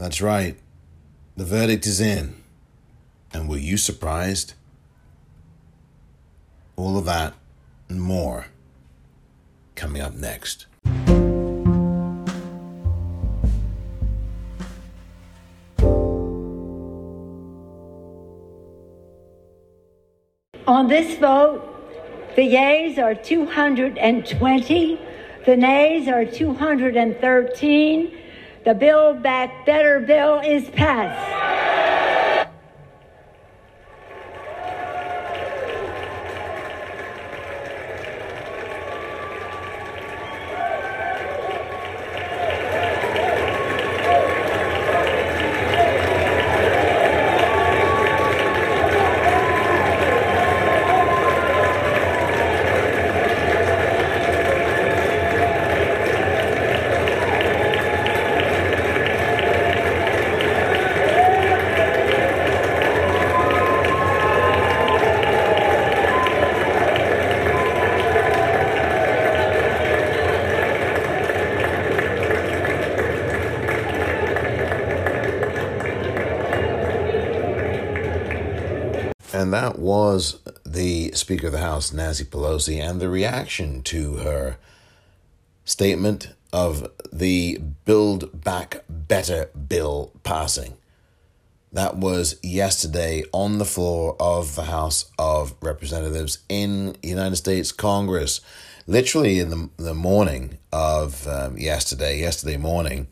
That's right. The verdict is in. And were you surprised? All of that and more coming up next. On this vote, the yeas are 220, the nays are 213. The Build Back Better bill is passed. And that was the Speaker of the House, Nancy Pelosi, and the reaction to her statement of the Build Back Better bill passing. That was yesterday on the floor of the House of Representatives in the United States Congress, literally in the morning of yesterday morning.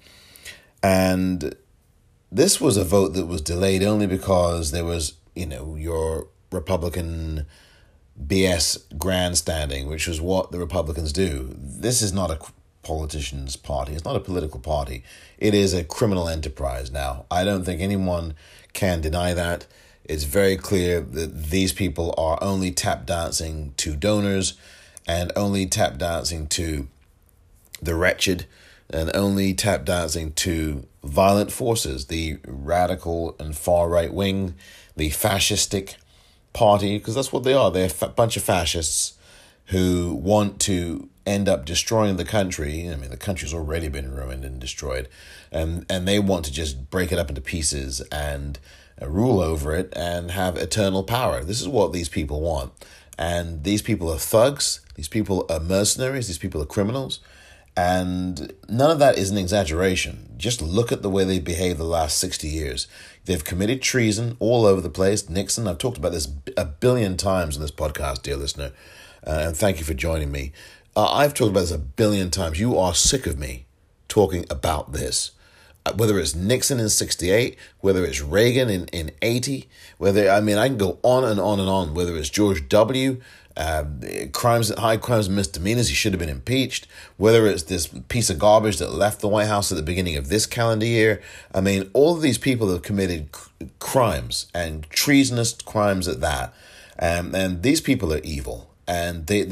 And this was a vote that was delayed only because there was, your Republican BS grandstanding, which is what the Republicans do. This is not a politician's party. It's not a political party. It is a criminal enterprise now. I don't think anyone can deny that. It's very clear that these people are only tap dancing to donors and only tap dancing to the wretched and only tap dancing to violent forces, the radical and far right wing, the fascistic party, because that's what they are. They're a bunch of fascists who want to end up destroying the country. I mean, the country's already been ruined and destroyed, and they want to just break it up into pieces and rule over it and have eternal power. This is what these people want. And these people are thugs. These people are mercenaries. These people are criminals. And none of that is an exaggeration. Just look at the way they behaved the last 60 years. They've committed treason all over the place. Nixon, I've talked about this a billion times in this podcast, dear listener, and thank you for joining me. I've talked about this a billion times. You are sick of me talking about this. Whether it's Nixon in 68, whether it's Reagan in 80, I can go on and on and on, whether it's George W., high crimes and misdemeanors, he should have been impeached, whether it's this piece of garbage that left the White House at the beginning of this calendar year. I mean, all of these people have committed crimes and treasonous crimes at that. And these people are evil. And the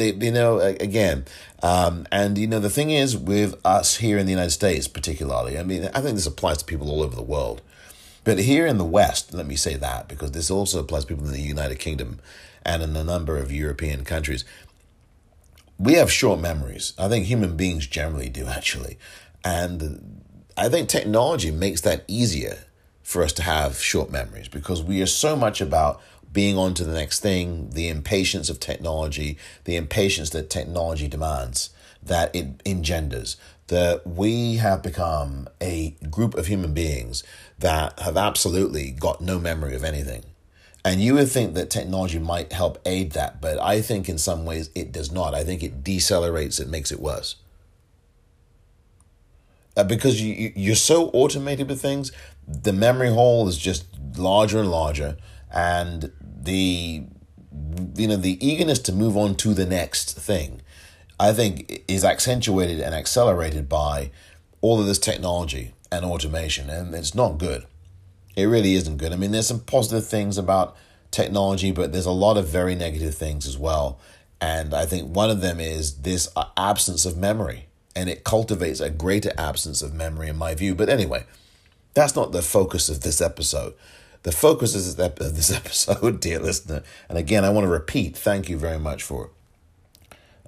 thing is with us here in the United States, particularly, I mean, I think this applies to people all over the world. But here in the West, let me say that, because this also applies to people in the United Kingdom and in a number of European countries. We have short memories. I think human beings generally do, actually. And I think technology makes that easier for us to have short memories, because we are so much about being on to the next thing, the impatience of technology, the impatience that technology demands, that it engenders, that we have become a group of human beings that have absolutely got no memory of anything. And you would think that technology might help aid that, but I think in some ways it does not. I think it decelerates, it makes it worse. Because you're so automated with things, the memory hole is just larger and larger, and the eagerness to move on to the next thing, I think, is accentuated and accelerated by all of this technology and automation, and it's not good. It really isn't good. I mean, there's some positive things about technology, but there's a lot of very negative things as well. And I think one of them is this absence of memory, and it cultivates a greater absence of memory in my view. But anyway, that's not the focus of this episode. The focus of this episode, dear listener, and again, I want to repeat, thank you very much for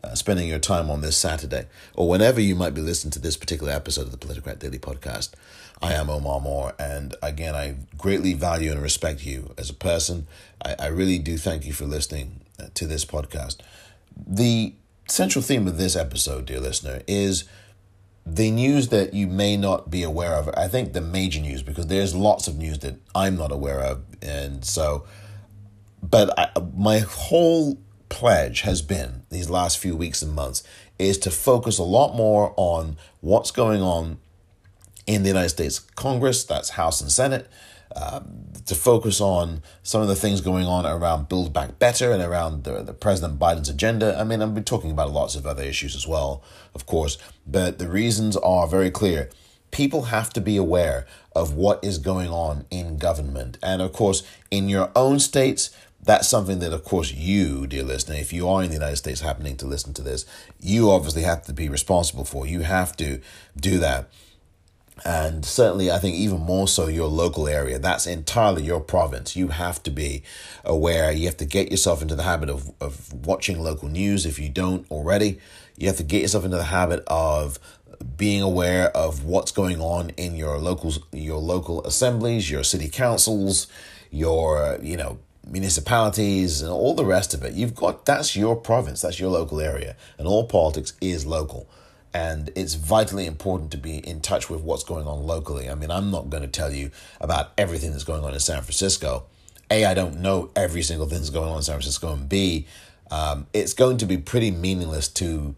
spending your time on this Saturday, or whenever you might be listening to this particular episode of the Politicrat Daily Podcast. I am Omar Moore, and again, I greatly value and respect you as a person. I really do thank you for listening to this podcast. The central theme of this episode, dear listener, is the news that you may not be aware of. I think the major news, because there's lots of news that I'm not aware of, and so, my whole pledge has been these last few weeks and months is to focus a lot more on what's going on in the United States Congress, that's House and Senate, to focus on some of the things going on around Build Back Better and around the President Biden's agenda. I mean, I've been talking about lots of other issues as well, of course, but the reasons are very clear. People have to be aware of what is going on in government. And of course, in your own states, that's something that, of course, you, dear listener, if you are in the United States happening to listen to this, you obviously have to be responsible for. You have to do that. And certainly, I think even more so your local area. That's entirely your province. You have to be aware. You have to get yourself into the habit of watching local news if you don't already. You have to get yourself into the habit of being aware of what's going on in your local assemblies, your city councils, your municipalities, and all the rest of it. That's your province, that's your local area, and all politics is local. And it's vitally important to be in touch with what's going on locally. I mean, I'm not going to tell you about everything that's going on in San Francisco. A, I don't know every single thing that's going on in San Francisco. And B, it's going to be pretty meaningless to,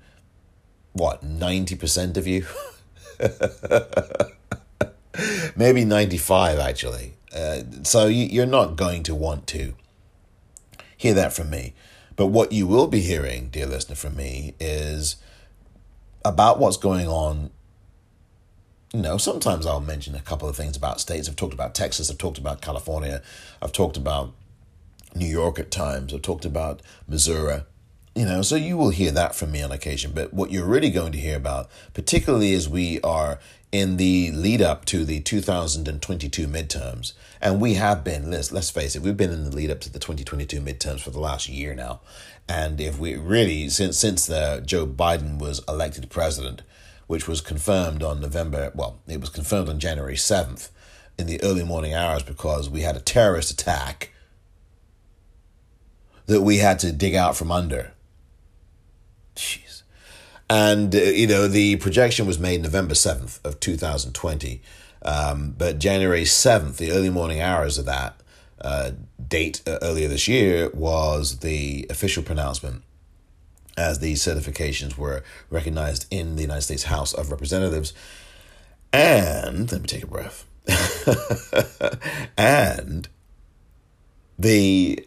90% of you? Maybe 95, actually. So you're not going to want to hear that from me. But what you will be hearing, dear listener, from me is about what's going on. Sometimes I'll mention a couple of things about states. I've talked about Texas. I've talked about California. I've talked about New York at times. I've talked about Missouri. So you will hear that from me on occasion. But what you're really going to hear about, particularly as we are in the lead up to the 2022 midterms, and we have been, let's face it, we've been in the lead up to the 2022 midterms for the last year now. And if we really, since Joe Biden was elected president, which was confirmed on it was confirmed on January 7th in the early morning hours because we had a terrorist attack that we had to dig out from under. Jeez. And, the projection was made November 7th of 2020. But January 7th, the early morning hours of that date earlier this year was the official pronouncement as the certifications were recognized in the United States House of Representatives. And, let me take a breath. And the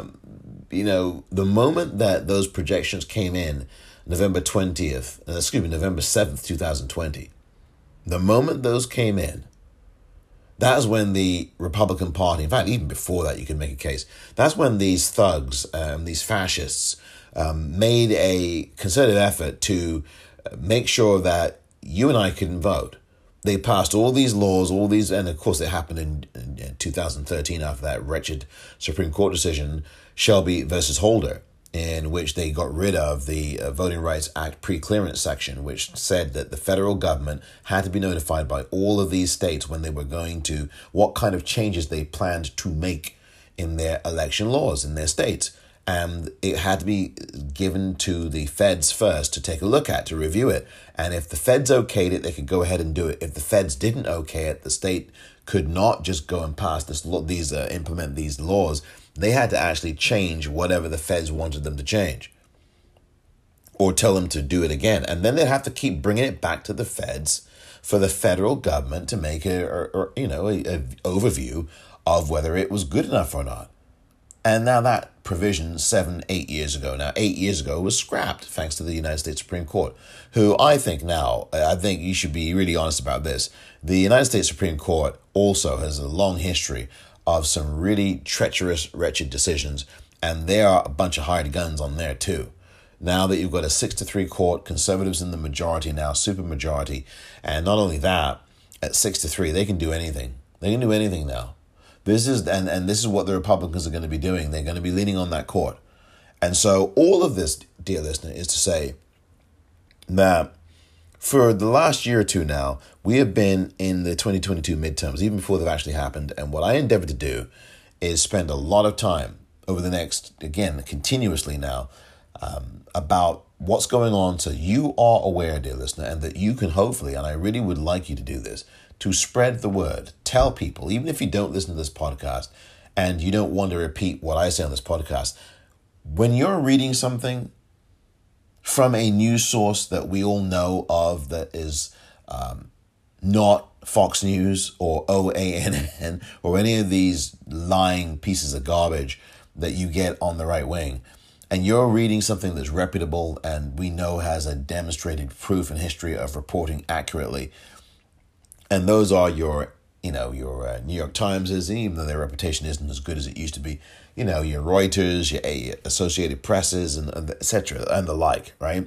moment that those projections came in, November 7th, 2020, the moment those came in, that is when the Republican Party, in fact, even before that, you can make a case, that's when these thugs, these fascists, made a concerted effort to make sure that you and I couldn't vote. They passed all these laws, and of course it happened in 2013 after that wretched Supreme Court decision, Shelby versus Holder, in which they got rid of the Voting Rights Act pre-clearance section, which said that the federal government had to be notified by all of these states when they were going to, what kind of changes they planned to make in their election laws in their states. And it had to be given to the feds first to take a look at, to review it. And if the feds okayed it, they could go ahead and do it. If the feds didn't okay it, the state could not just go and pass implement these laws. They had to actually change whatever the feds wanted them to change, or tell them to do it again. And then they'd have to keep bringing it back to the feds for the federal government to make a overview of whether it was good enough or not. And now that provision 8 years ago was scrapped thanks to the United States Supreme Court, who I think you should be really honest about this. The United States Supreme Court also has a long history of some really treacherous, wretched decisions, and there are a bunch of hired guns on there too. Now that you've got a 6-3 court, conservatives in the majority now, super majority, and not only that, at 6-3, they can do anything. They can do anything now. This is what the Republicans are going to be doing. They're going to be leaning on that court. And so all of this, dear listener, is to say that for the last year or two now, we have been in the 2022 midterms, even before they've actually happened. And what I endeavor to do is spend a lot of time over the next, again, continuously now, about what's going on, so you are aware, dear listener, and that you can hopefully, and I really would like you to do this, to spread the word. Tell people, even if you don't listen to this podcast and you don't want to repeat what I say on this podcast, when you're reading something from a news source that we all know of that is not Fox News or OANN or any of these lying pieces of garbage that you get on the right wing, and you're reading something that's reputable and we know has a demonstrated proof and history of reporting accurately, and those are your New York Times, even though their reputation isn't as good as it used to be, your Reuters, your Associated Presses, and et cetera, and the like, right?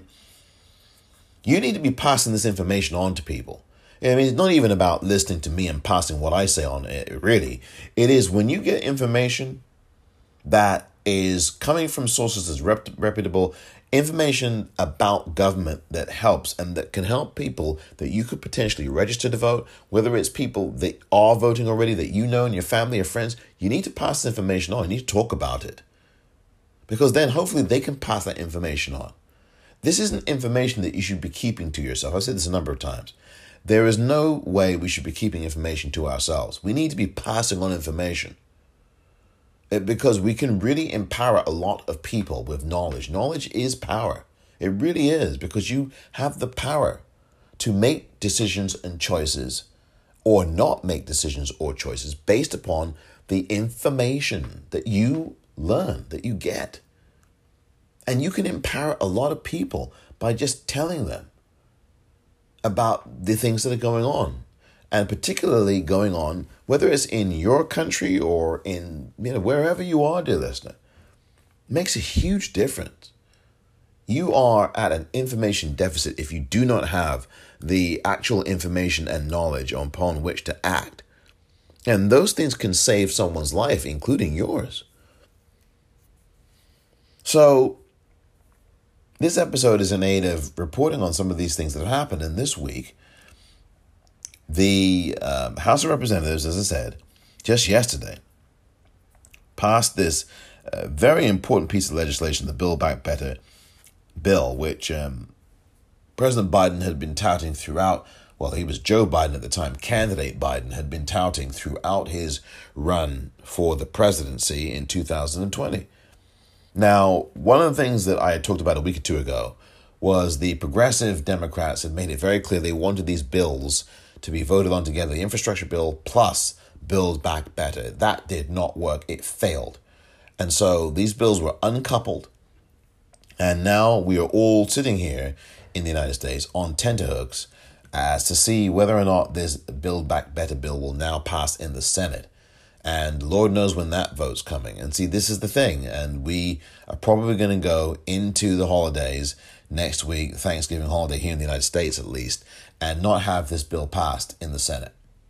You need to be passing this information on to people. I mean, it's not even about listening to me and passing what I say on it, really. It is when you get information that is coming from sources that's reputable, information about government that helps and that can help people that you could potentially register to vote, whether it's people that are voting already that you know in your family or friends, you need to pass this information on. You need to talk about it. Because then hopefully they can pass that information on. This isn't information that you should be keeping to yourself. I've said this a number of times. There is no way we should be keeping information to ourselves. We need to be passing on information. Because we can really empower a lot of people with knowledge. Knowledge is power. It really is, because you have the power to make decisions and choices or not make decisions or choices based upon the information that you learn, that you get. And you can empower a lot of people by just telling them about the things that are going on. And particularly going on, whether it's in your country or in wherever you are, dear listener, makes a huge difference. You are at an information deficit if you do not have the actual information and knowledge upon which to act. And those things can save someone's life, including yours. So this episode is in aid of reporting on some of these things that have happened. And this week, the House of Representatives, as I said, just yesterday, passed this very important piece of legislation, the Build Back Better bill, which President Biden had been touting throughout. Well, he was Joe Biden at the time. Candidate Biden had been touting throughout his run for the presidency in 2020. Now, one of the things that I had talked about a week or two ago was the progressive Democrats had made it very clear they wanted these bills to be voted on together, the infrastructure bill plus Build Back Better. That did not work. It failed. And so these bills were uncoupled. And now we are all sitting here in the United States on tenterhooks as to see whether or not this Build Back Better bill will now pass in the Senate. And Lord knows when that vote's coming. And see, this is the thing. And we are probably going to go into the holidays next week, Thanksgiving holiday here in the United States at least, and not have this bill passed in the Senate.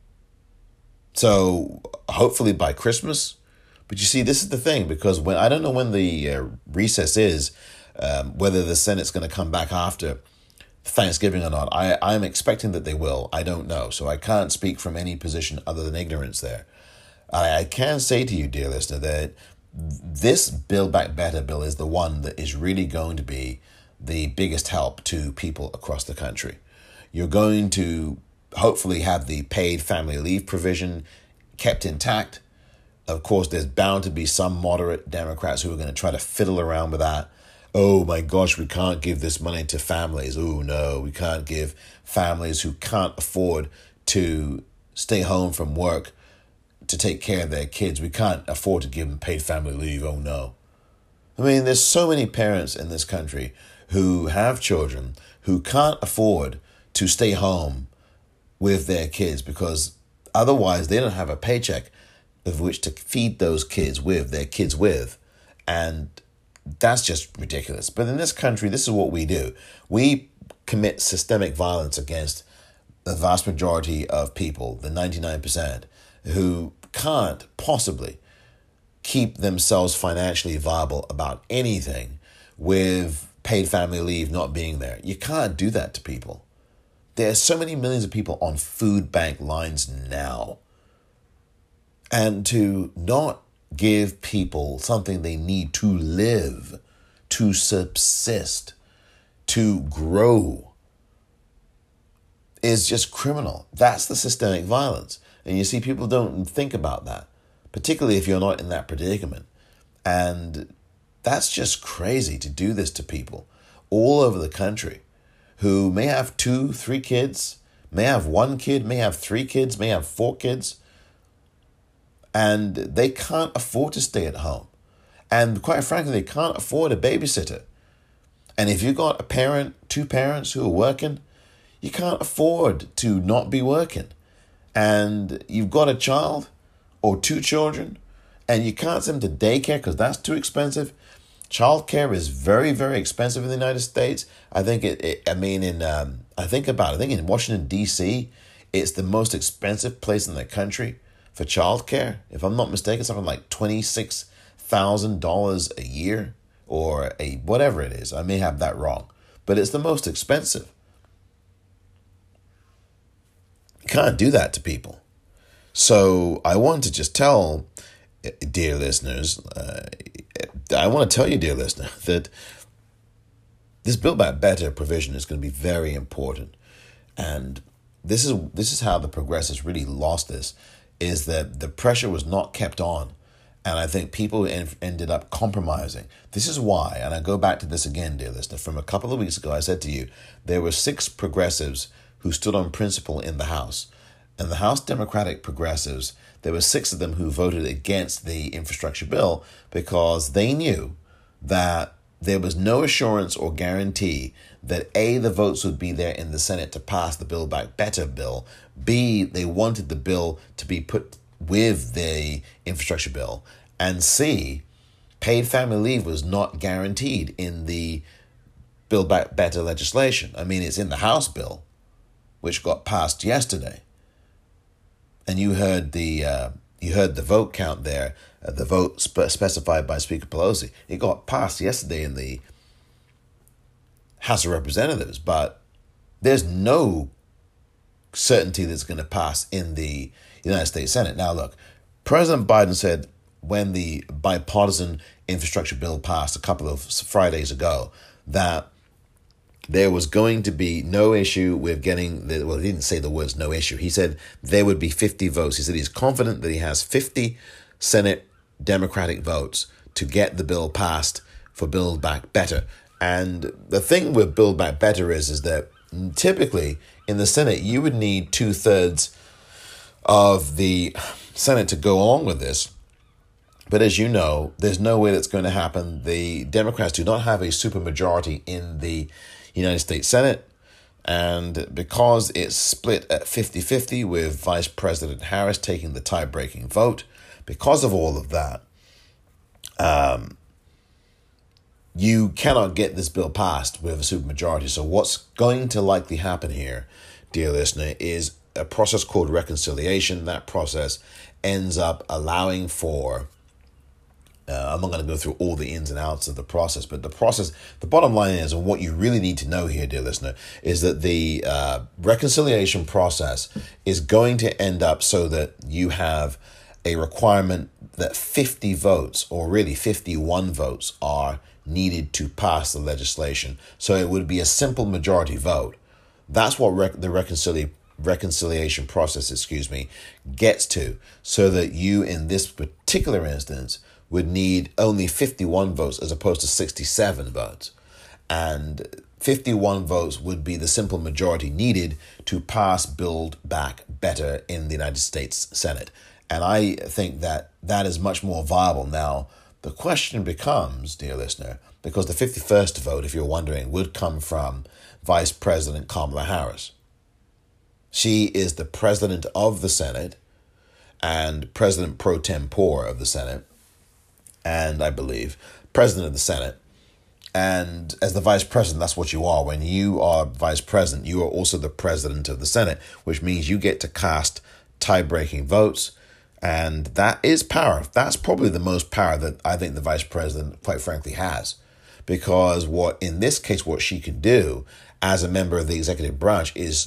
So hopefully by Christmas. But you see, this is the thing, because when I don't know when the recess is, whether the Senate's going to come back after Thanksgiving or not. I'm expecting that they will. I don't know. So I can't speak from any position other than ignorance there. I can say to you, dear listener, that this Build Back Better bill is the one that is really going to be the biggest help to people across the country. You're going to hopefully have the paid family leave provision kept intact. Of course, there's bound to be some moderate Democrats who are going to try to fiddle around with that. Oh my gosh, we can't give this money to families. Oh no, we can't give families who can't afford to stay home from work to take care of their kids. We can't afford to give them paid family leave. Oh no. I mean, there's so many parents in this country who have children who can't afford to stay home with their kids because otherwise they don't have a paycheck of which to feed those kids with, their kids with. And that's just ridiculous. But in this country, this is what we do. We commit systemic violence against the vast majority of people, the 99%, who can't possibly keep themselves financially viable about anything with paid family leave not being there. You can't do that to people. There are so many millions of people on food bank lines now. And to not give people something they need to live, to subsist, to grow, is just criminal. That's the systemic violence. And you see, people don't think about that, particularly if you're not in that predicament. And that's just crazy to do this to people all over the country who may have 2, 3 kids, may have 1 kid, may have 3 kids, may have 4 kids, and they can't afford to stay at home. And quite frankly, they can't afford a babysitter. And if you've got a parent, 2 parents who are working, you can't afford to not be working. And you've got a child or 2 children, and you can't send them to daycare because that's too expensive. Childcare is very, very expensive in the United States. I think I think in Washington, D.C., it's the most expensive place in the country for childcare. If I'm not mistaken, something like $26,000 a year or whatever it is. I may have that wrong, but it's the most expensive. You can't do that to people. So I want to just tell, dear listeners, that this Build Back Better provision is going to be very important. And this is how the progressives really lost this, is that the pressure was not kept on. And I think people ended up compromising. This is why, and I go back to this again, dear listener, from a couple of weeks ago, I said to you, there were 6 progressives who stood on principle in the House. And the House Democratic progressives, there were 6 of them who voted against the infrastructure bill because they knew that there was no assurance or guarantee that A, the votes would be there in the Senate to pass the Build Back Better bill, B, they wanted the bill to be put with the infrastructure bill, and C, paid family leave was not guaranteed in the Build Back Better legislation. I mean, it's in the House bill, which got passed yesterday. And you heard the vote count there, the vote specified by Speaker Pelosi. It got passed yesterday in the House of Representatives, but there's no certainty that's going to pass in the United States Senate. Now, look, President Biden said when the bipartisan infrastructure bill passed a couple of Fridays ago that there was going to be no issue with getting he didn't say the words no issue. He said there would be 50 votes. He said he's confident that he has 50 Senate Democratic votes to get the bill passed for Build Back Better. And the thing with Build Back Better is that typically in the Senate, you would need 2/3 of the Senate to go along with this. But as you know, there's no way that's going to happen. The Democrats do not have a supermajority in the United States Senate. And because it's split at 50-50 with Vice President Harris taking the tie-breaking vote, because of all of that, you cannot get this bill passed with a supermajority. So what's going to likely happen here, dear listener, is a process called reconciliation. That process ends up allowing for, I'm not going to go through all the ins and outs of the process, but the bottom line is, and what you really need to know here, dear listener, is that the reconciliation process is going to end up so that you have a requirement that 50 votes, or really 51 votes, are needed to pass the legislation. So it would be a simple majority vote. That's what the reconciliation process, gets to, so that you, in this particular instance, would need only 51 votes as opposed to 67 votes. And 51 votes would be the simple majority needed to pass Build Back Better in the United States Senate. And I think that that is much more viable. Now, the question becomes, dear listener, because the 51st vote, if you're wondering, would come from Vice President Kamala Harris. She is the president of the Senate and president pro tempore of the Senate, and I believe president of the Senate. And as the vice president, that's what you are. When you are vice president, you are also the president of the Senate, which means you get to cast tie-breaking votes. And that is power. That's probably the most power that I think the vice president, quite frankly, has. Because in this case, what she can do as a member of the executive branch is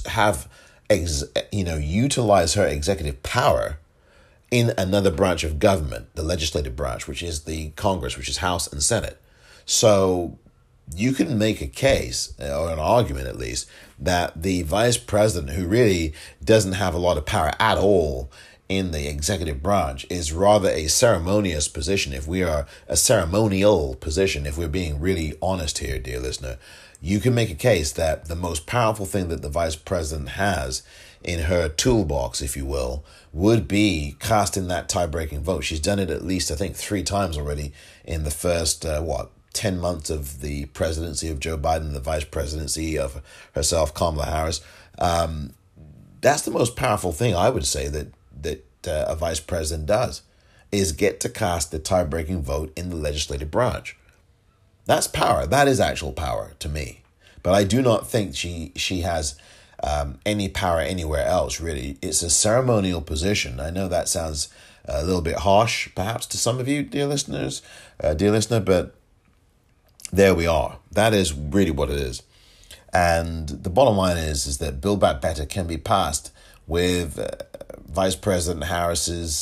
utilize her executive power in another branch of government, the legislative branch, which is the Congress, which is House and Senate. So you can make a case, or an argument at least, that the vice president, who really doesn't have a lot of power at all in the executive branch, is rather a ceremonious position. If we are a ceremonial position, if we're being really honest here, dear listener, you can make a case that the most powerful thing that the vice president has in her toolbox, if you will, would be casting that tie-breaking vote. She's done it at least, I think, 3 times already in the first, 10 months of the presidency of Joe Biden, the vice presidency of herself, Kamala Harris. That's the most powerful thing, I would say, that a vice president does, is get to cast the tie-breaking vote in the legislative branch. That's power. That is actual power to me. But I do not think she has any power anywhere else, really. It's a ceremonial position. I know that sounds a little bit harsh, perhaps, to some of you, dear listener, but there we are. That is really what it is. And the bottom line is that Build Back Better can be passed with Vice President Harris's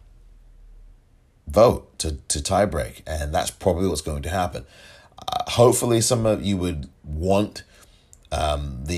vote to tie break. And that's probably what's going to happen. Hopefully some of you would want I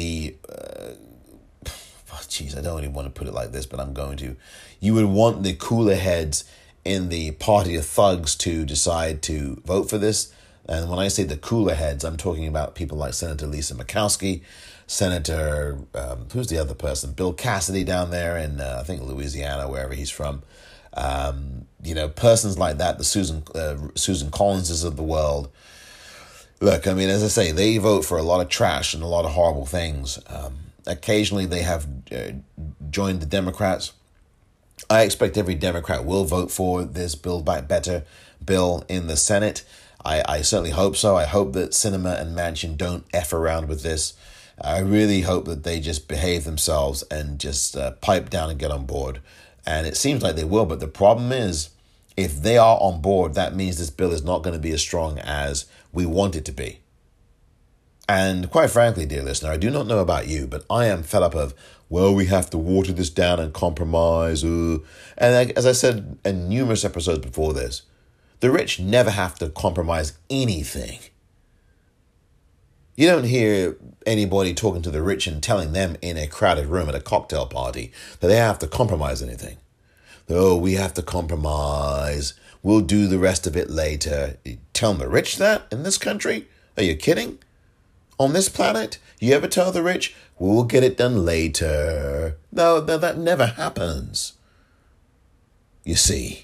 don't even want to put it like this, but I'm going to. You would want the cooler heads in the party of thugs to decide to vote for this. And when I say the cooler heads, I'm talking about people like Senator Lisa Murkowski, Senator, who's the other person? Bill Cassidy down there in, I think, Louisiana, wherever he's from. Persons like that, the Susan Collinses of the world. Look, I mean, as I say, they vote for a lot of trash and a lot of horrible things. Occasionally they have joined the Democrats. I expect every Democrat will vote for this Build Back Better bill in the Senate. I certainly hope so. I hope that Sinema and Manchin don't F around with this. I really hope that they just behave themselves and just pipe down and get on board. And it seems like they will. But the problem is, if they are on board, that means this bill is not going to be as strong as we want it to be. And quite frankly, dear listener, I do not know about you, but I am fed up of, we have to water this down and compromise. And as I said in numerous episodes before this, the rich never have to compromise anything. You don't hear anybody talking to the rich and telling them in a crowded room at a cocktail party that they have to compromise anything. Oh, we have to compromise. We'll do the rest of it later. You tell the rich that in this country? Are you kidding? On this planet, you ever tell the rich, we'll get it done later? No, that never happens. You see.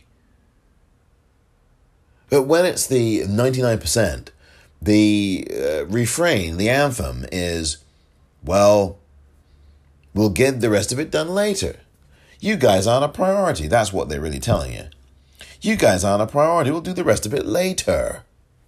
But when it's the 99%, the refrain, the anthem is, we'll get the rest of it done later. You guys aren't a priority. That's what they're really telling you. You guys aren't a priority. We'll do the rest of it later.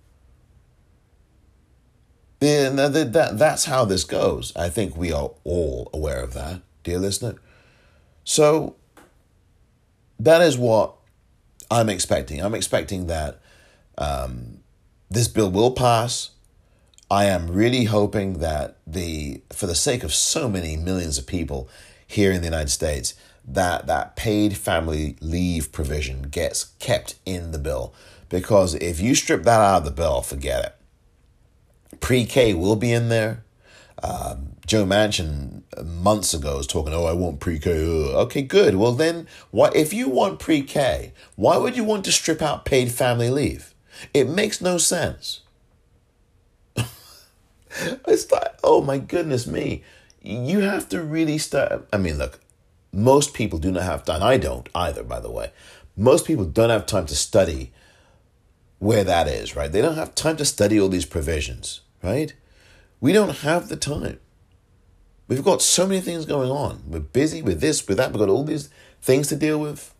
That's how this goes. I think we are all aware of that, dear listener. So that is what I'm expecting. I'm expecting that this bill will pass. I am really hoping that for the sake of so many millions of people here in the United States, that paid family leave provision gets kept in the bill. Because if you strip that out of the bill, forget it. Pre-K will be in there. Joe Manchin months ago was talking, I want pre-K. Okay, good. Well then, if you want pre-K, why would you want to strip out paid family leave? It makes no sense. It's like, oh my goodness me. You have to really start. I mean, look, most people do not have time. I don't either, by the way. Most people don't have time to study where that is, right? They don't have time to study all these provisions, right? We don't have the time. We've got so many things going on. We're busy with this, with that. We've got all these things to deal with.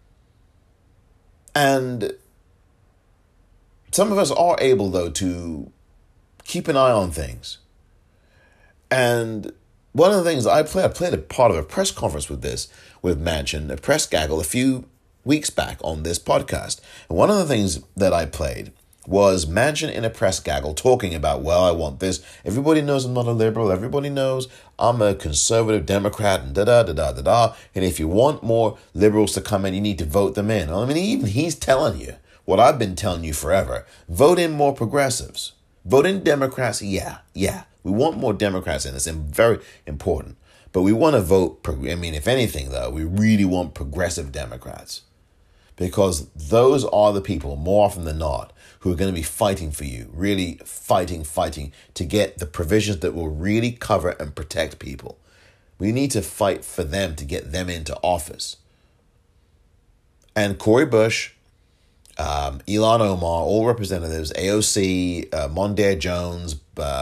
And some of us are able, though, to keep an eye on things. And one of the things I played a part of a press conference with Manchin, a press gaggle, a few weeks back on this podcast. And one of the things that I played was Manchin in a press gaggle talking about, well, I want this. Everybody knows I'm not a liberal. Everybody knows I'm a conservative Democrat and da-da-da-da-da-da. And if you want more liberals to come in, you need to vote them in. I mean, even he's telling you what I've been telling you forever. Vote in more progressives. Vote in Democrats. Yeah. We want more Democrats in. It's very important. But we want to vote, if anything, though, we really want progressive Democrats. Because those are the people, more often than not, who are going to be fighting for you, really fighting to get the provisions that will really cover and protect people. We need to fight for them to get them into office. And Cori Bush, Ilhan Omar, all representatives, AOC, Mondaire Jones,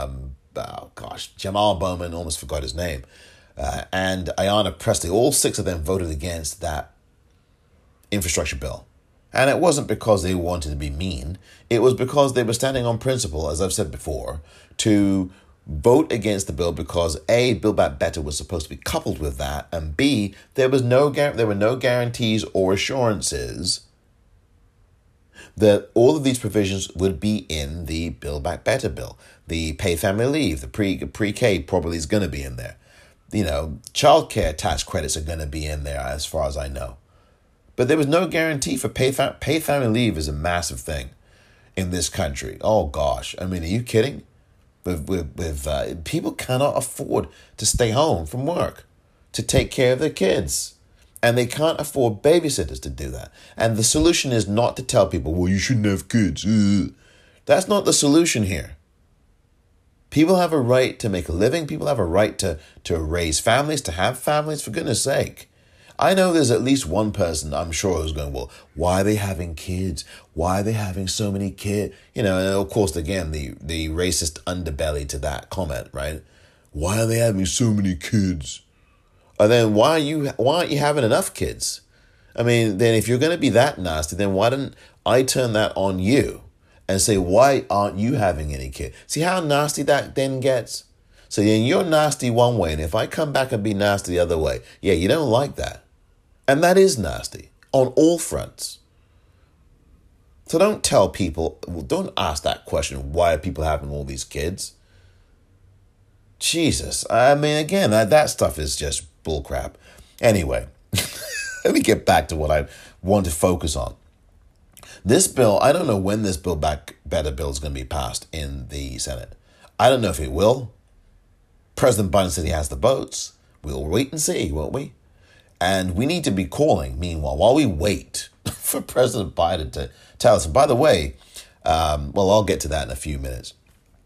Jamal Bowman, almost forgot his name, and Ayanna Pressley, all 6 of them voted against that infrastructure bill. And it wasn't because they wanted to be mean. It was because they were standing on principle, as I've said before, to vote against the bill because A, Build Back Better was supposed to be coupled with that, and B, there were no guarantees or assurances that all of these provisions would be in the Build Back Better bill. The paid family leave, the pre-K probably is going to be in there. Childcare tax credits are going to be in there as far as I know. But there was no guarantee for paid family leave is a massive thing in this country. Oh, gosh. I mean, are you kidding? With people cannot afford to stay home from work to take care of their kids. And they can't afford babysitters to do that. And the solution is not to tell people, well, you shouldn't have kids. That's not the solution here. People have a right to make a living. People have a right to raise families, to have families, for goodness sake. I know there's at least one person I'm sure who's going, well, why are they having kids? Why are they having so many kids? And of course, again, the racist underbelly to that comment, right? Why are they having so many kids? And then why aren't you having enough kids? I mean, then if you're going to be that nasty, then why don't I turn that on you and say, why aren't you having any kids? See how nasty that then gets? So then you're nasty one way, and if I come back and be nasty the other way, yeah, you don't like that. And that is nasty on all fronts. So don't tell people, don't ask that question, why are people having all these kids? Jesus. I mean, again, that stuff is just bullcrap. Anyway, let me get back to what I want to focus on. This bill, I don't know when this Build Back Better bill is going to be passed in the Senate. I don't know if it will. President Biden said he has the votes. We'll wait and see, won't we? And we need to be calling, meanwhile, while we wait for President Biden to tell us. And by the way, I'll get to that in a few minutes.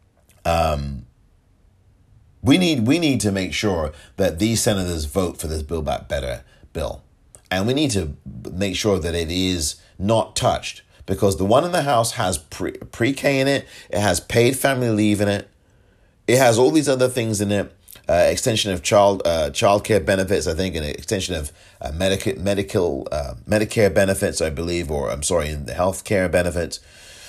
We need to make sure that these senators vote for this Build Back Better bill. And we need to make sure that it is not touched. Because the one in the House has pre-K in it. It has paid family leave in it. It has all these other things in it. Extension of child care benefits, I think, and an extension of Medicare benefits, I believe, in the health care benefits.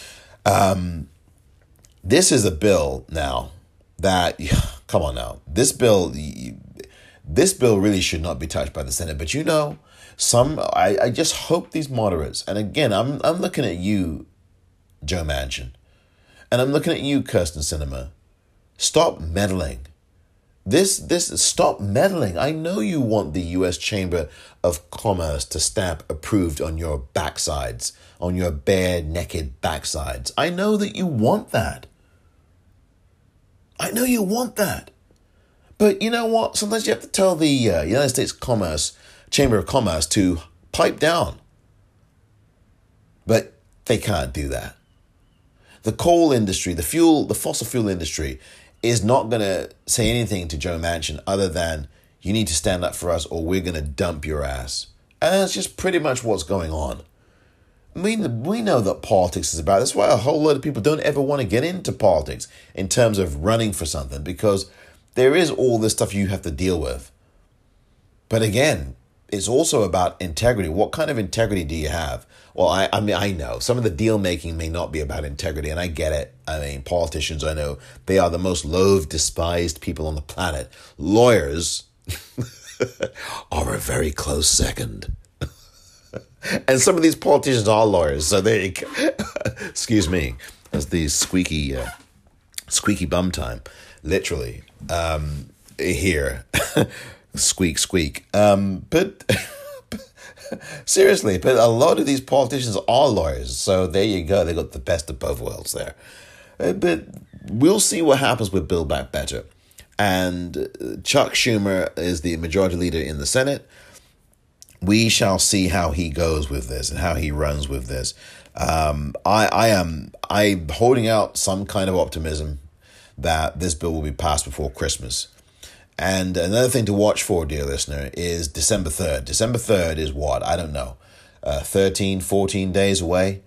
This is a bill now that, come on now, this bill really should not be touched by the Senate. But I just hope these moderates, and again, I'm looking at you, Joe Manchin, and I'm looking at you, Kyrsten Sinema, stop meddling. Stop meddling. I know you want the U.S. Chamber of Commerce to stamp approved on your backsides, on your bare, naked backsides. I know that you want that. But you know what? Sometimes you have to tell the United States Chamber of Commerce to pipe down. But they can't do that. The coal industry, the fossil fuel industry, is not going to say anything to Joe Manchin other than, you need to stand up for us or we're going to dump your ass. And that's just pretty much what's going on. We know that politics is about. That's why a whole lot of people don't ever want to get into politics in terms of running for something, because there is all this stuff you have to deal with. But again, it's also about integrity. What kind of integrity do you have? Well, I know some of the deal making may not be about integrity, and I get it. I mean, politicians, I know they are the most loathed, despised people on the planet. Lawyers are a very close second. And some of these politicians are lawyers, so there you go. Excuse me. That's the squeaky bum time, literally. Here, squeak, squeak. But seriously, but a lot of these politicians are lawyers, so there you go. They got the best of both worlds there. But we'll see what happens with Build Back Better. And Chuck Schumer is the majority leader in the Senate. We shall see how he goes with this and how he runs with this. I'm holding out some kind of optimism that this bill will be passed before Christmas. And another thing to watch for, dear listener, is December 3rd. December 3rd is what? I don't know. 13, 14 days away.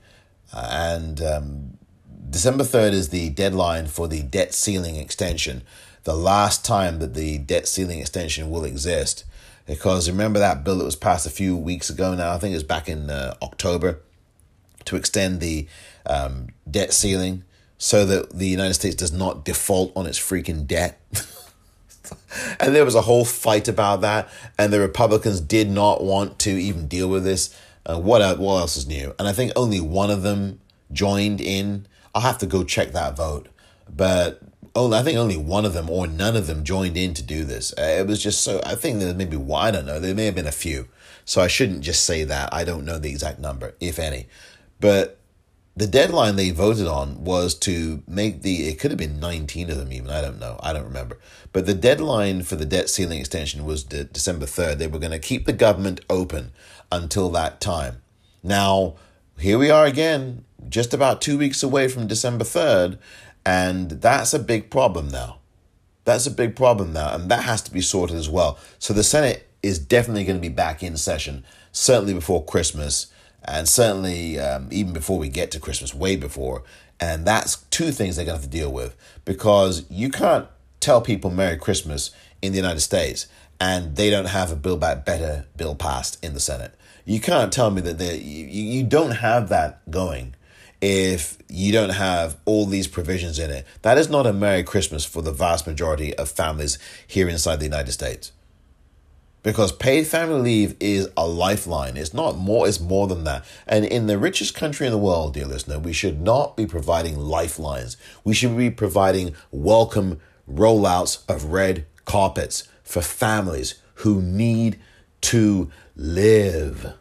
December 3rd is the deadline for the debt ceiling extension. The last time that the debt ceiling extension will exist. Because remember that bill that was passed a few weeks ago now? I think it was back in October, to extend the debt ceiling so that the United States does not default on its freaking debt. And there was a whole fight about that. And the Republicans did not want to even deal with this. What else is new? And I think only one of them joined in. I'll have to go check that vote. But I think only one of them or none of them joined in to do this. It was just so, I think there maybe, I don't know, there may have been a few. So I shouldn't just say that. I don't know the exact number, if any. But the deadline they voted on was to make it could have been 19 of them even, I don't know, I don't remember. But the deadline for the debt ceiling extension was December 3rd. They were going to keep the government open until that time. Now, here we are again, just about 2 weeks away from December 3rd, and that's a big problem now. That's a big problem now, and that has to be sorted as well. So the Senate is definitely going to be back in session, certainly before Christmas, and certainly even before we get to Christmas, way before. And that's two things they're going to have to deal with, because you can't tell people Merry Christmas in the United States and they don't have a Build Back Better bill passed in the Senate. You can't tell me that you don't have that going if you don't have all these provisions in it. That is not a Merry Christmas for the vast majority of families here inside the United States. Because paid family leave is a lifeline. It's not more, it's more than that. And in the richest country in the world, dear listener, we should not be providing lifelines. We should be providing welcome rollouts of red carpets for families who need to live.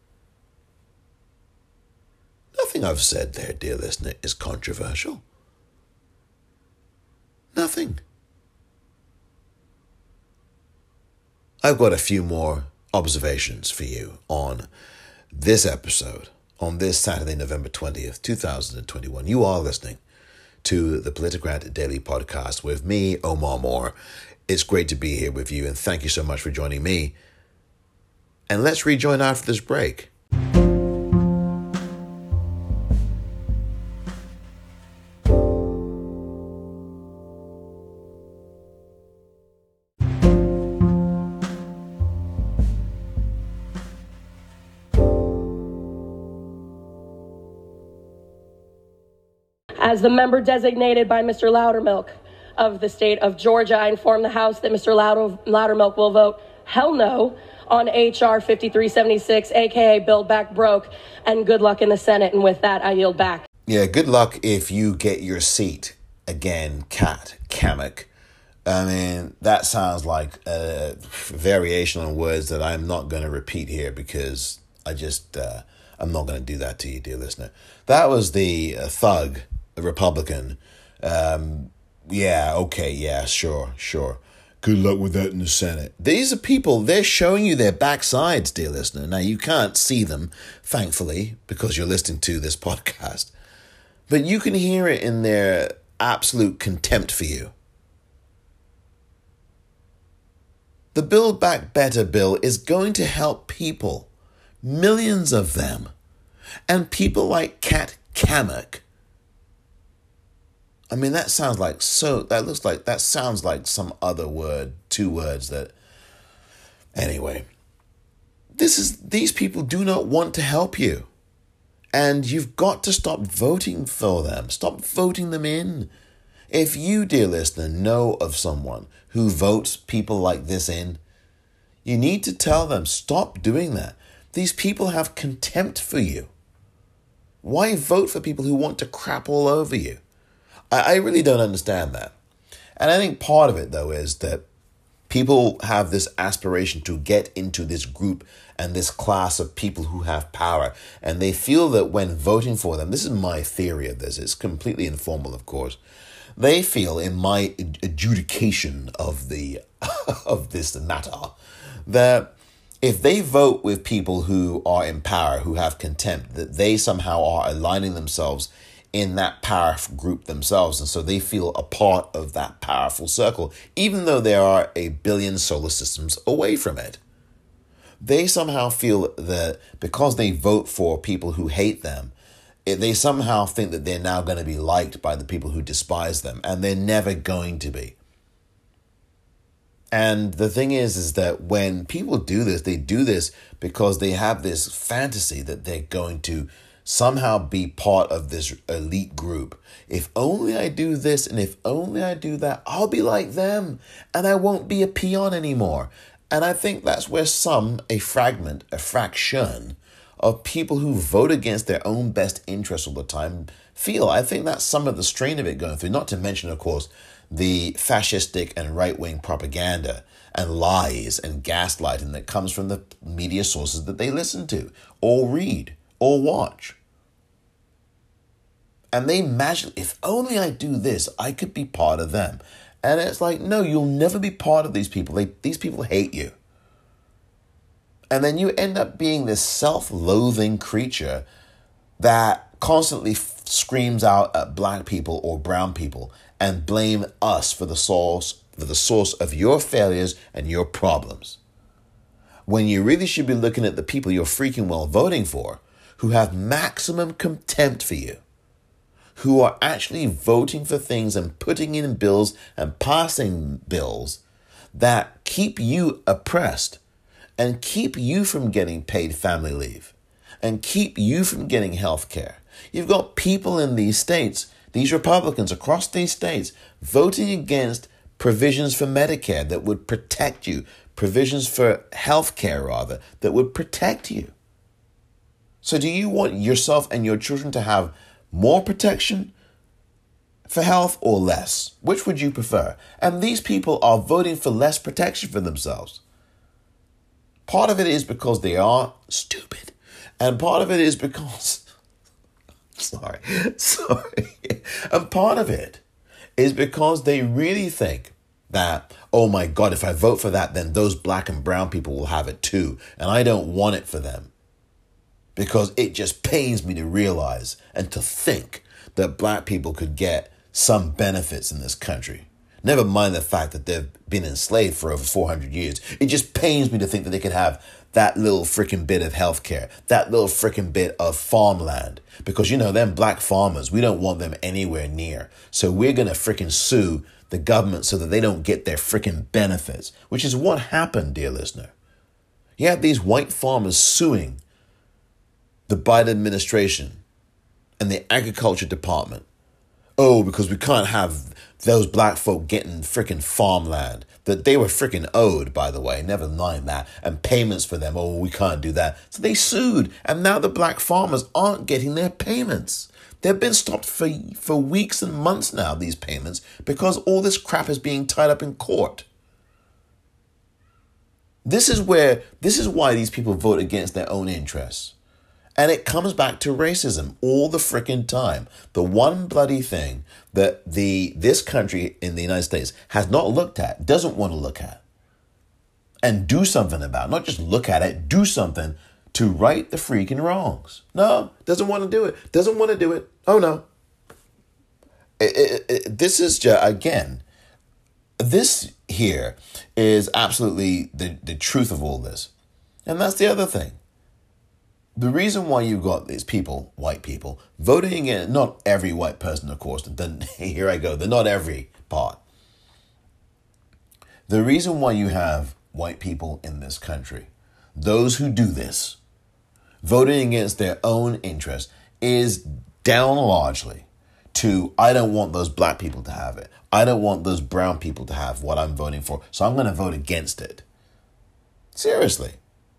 Nothing I've said there, dear listener, is controversial. Nothing. I've got a few more observations for you on this episode, on this Saturday, November 20th, 2021. You are listening to the Politicrat Daily Podcast with me, Omar Moore. It's great to be here with you, and thank you so much for joining me. And let's rejoin after this break. As the member designated by Mr. Loudermilk of the state of Georgia, I inform the House that Mr. Loudermilk will vote hell no on H.R. 5376, a.k.a. Build Back Broke, and good luck in the Senate. And with that, I yield back. Yeah, good luck if you get your seat. Again, Kat Cammack. I mean, that sounds like a variation on words that I'm not going to repeat here because I'm not going to do that to you, dear listener. That was the thug, the Republican. Sure. Good luck with that in the Senate. These are people, they're showing you their backsides, dear listener. Now, you can't see them, thankfully, because you're listening to this podcast. But you can hear it in their absolute contempt for you. The Build Back Better bill is going to help people, millions of them, and people like Kat Cammack. I mean, that sounds like some other word, two words that, anyway, these people do not want to help you. And you've got to stop voting for them. Stop voting them in. If you, dear listener, know of someone who votes people like this in, you need to tell them, stop doing that. These people have contempt for you. Why vote for people who want to crap all over you? I really don't understand that. And I think part of it, though, is that people have this aspiration to get into this group and this class of people who have power. And they feel that when voting for them, this is my theory of this, it's completely informal, of course. They feel, in my adjudication of of this matter, that if they vote with people who are in power, who have contempt, that they somehow are aligning themselves in that power group themselves. And so they feel a part of that powerful circle, even though they are a billion solar systems away from it. They somehow feel that because they vote for people who hate them, they somehow think that they're now going to be liked by the people who despise them, and they're never going to be. And the thing is that when people do this, they do this because they have this fantasy that they're going to somehow be part of this elite group. If only I do this and if only I do that, I'll be like them and I won't be a peon anymore. And I think that's where a fraction of people who vote against their own best interests all the time feel. I think that's some of the strain of it going through, not to mention, of course, the fascistic and right-wing propaganda and lies and gaslighting that comes from the media sources that they listen to or read or watch. And they imagine, if only I do this, I could be part of them. And it's like, no, you'll never be part of these people. These people hate you. And then you end up being this self-loathing creature that constantly screams out at black people or brown people and blame us for the source of your failures and your problems. When you really should be looking at the people you're freaking well voting for, who have maximum contempt for you, who are actually voting for things and putting in bills and passing bills that keep you oppressed and keep you from getting paid family leave and keep you from getting health care. You've got people in these states, these Republicans across these states, voting against provisions for Medicare that would protect you, provisions for health care, rather, that would protect you. So do you want yourself and your children to have more protection for health or less? Which would you prefer? And these people are voting for less protection for themselves. Part of it is because they are stupid. And part of it is because... Sorry. And part of it is because they really think that, oh my God, if I vote for that, then those black and brown people will have it too. And I don't want it for them. Because it just pains me to realize and to think that black people could get some benefits in this country. Never mind the fact that they've been enslaved for over 400 years. It just pains me to think that they could have that little freaking bit of healthcare, that little freaking bit of farmland. Because, them black farmers, we don't want them anywhere near. So we're going to freaking sue the government so that they don't get their freaking benefits, which is what happened, dear listener. You have these white farmers suing the Biden administration and the agriculture department. Oh, because we can't have those black folk getting freaking farmland that they were freaking owed, by the way, never mind that, and payments for them. Oh, we can't do that. So they sued, and now the black farmers aren't getting their payments. They've been stopped for weeks and months now, these payments, because all this crap is being tied up in court. This is why these people vote against their own interests. And it comes back to racism all the freaking time. The one bloody thing that this country in the United States has not looked at, doesn't want to look at, and do something about. Not just look at it, do something to right the freaking wrongs. No, doesn't want to do it. Doesn't want to do it. Oh, no. This is just, again, this here is absolutely the truth of all this. And that's the other thing. The reason why you've got these people, white people, voting in, not every white person, of course, then here I go, they're not every part. The reason why you have white people in this country, those who do this, voting against their own interests, is down largely to, I don't want those black people to have it. I don't want those brown people to have what I'm voting for, so I'm going to vote against it. Seriously.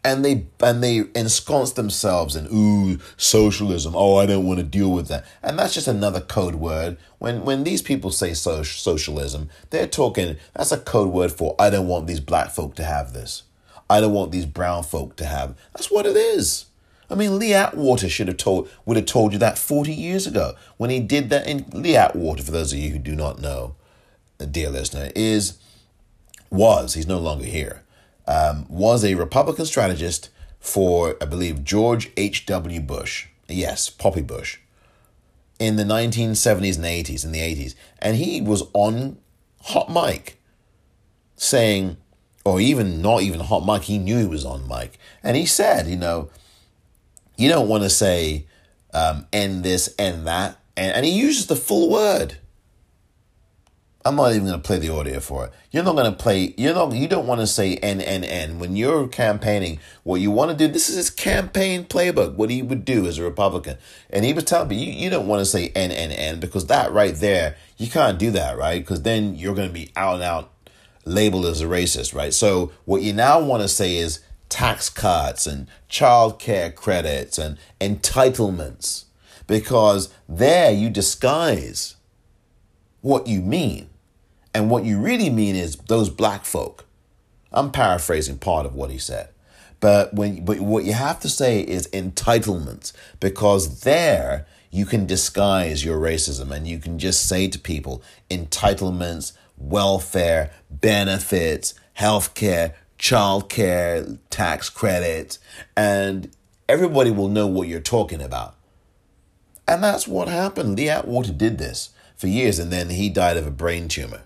And they ensconce themselves in socialism. Oh, I don't want to deal with that. And that's just another code word. When these people say socialism, they're talking, that's a code word for I don't want these black folk to have this. I don't want these brown folk to have. That's what it is. I mean, Lee Atwater would have told you that 40 years ago when he did that. In Lee Atwater, for those of you who do not know, dear listener, he's no longer here. Was a Republican strategist for, I believe, George H.W. Bush. Yes, Poppy Bush. In the 1970s and 80s, in the 80s. And he was on hot mic saying, or even not even hot mic, he knew he was on mic. And he said, you don't want to say end this, end that. And he uses the full word. I'm not even going to play the audio for it. You don't want to say N. When you're campaigning, what you want to do, this is his campaign playbook, what he would do as a Republican. And he was telling me, you don't want to say N, because that right there, you can't do that, right? Because then you're going to be out and out labeled as a racist, right? So what you now want to say is tax cuts and child care credits and entitlements, because there you disguise what you mean. And what you really mean is those black folk. I'm paraphrasing part of what he said. But what you have to say is entitlements, because there you can disguise your racism and you can just say to people entitlements, welfare, benefits, healthcare, childcare, tax credits, and everybody will know what you're talking about. And that's what happened. Lee Atwater did this for years, and then he died of a brain tumor.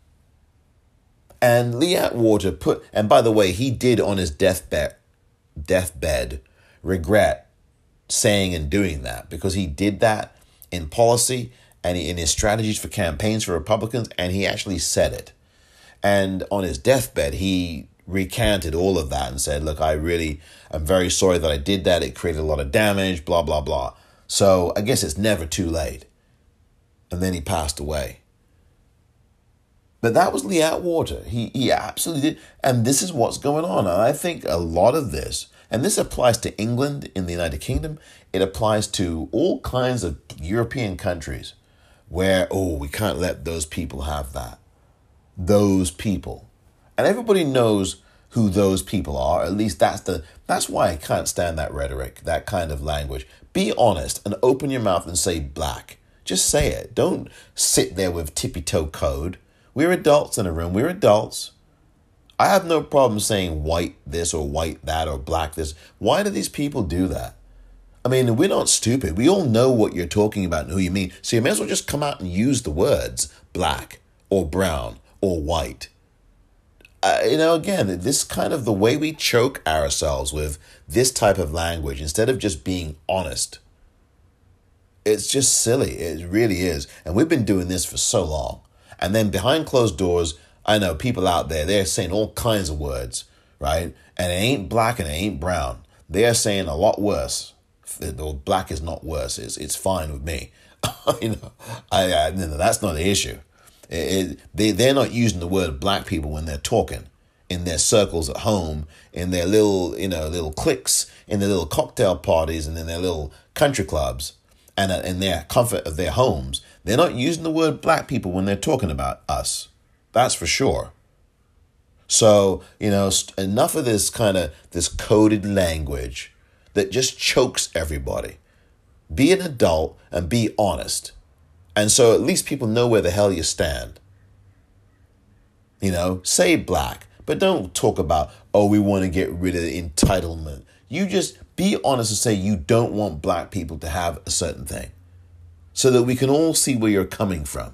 And Lee Atwater and by the way, he did on his deathbed regret saying and doing that, because he did that in policy and in his strategies for campaigns for Republicans, and he actually said it. And on his deathbed, he recanted all of that and said, look, I'm very sorry that I did that. It created a lot of damage, blah, blah, blah. So I guess it's never too late. And then he passed away. But that was Lee Atwater. He absolutely did. And this is what's going on. And I think a lot of this, and this applies to England in the United Kingdom, it applies to all kinds of European countries where, we can't let those people have that. Those people. And everybody knows who those people are. At least that's why I can't stand that rhetoric, that kind of language. Be honest and open your mouth and say black. Just say it. Don't sit there with tippy-toe code. We're adults in a room. We're adults. I have no problem saying white this or white that or black this. Why do these people do that? I mean, we're not stupid. We all know what you're talking about and who you mean. So you may as well just come out and use the words black or brown or white. Again, this kind of the way we choke ourselves with this type of language instead of just being honest. It's just silly. It really is. And we've been doing this for so long. And then behind closed doors, I know people out there, they're saying all kinds of words, right? And it ain't black and it ain't brown. They're saying a lot worse. Black is not worse. It's fine with me. That's not the issue. They're not using the word black people when they're talking in their circles at home, in their little cliques, in their little cocktail parties, and in their little country clubs, and in their comfort of their homes. They're not using the word black people when they're talking about us. That's for sure. So, enough of this this coded language that just chokes everybody. Be an adult and be honest. And so at least people know where the hell you stand. Say black, but don't talk about, we want to get rid of the entitlement. You just be honest and say you don't want black people to have a certain thing, so that we can all see where you're coming from.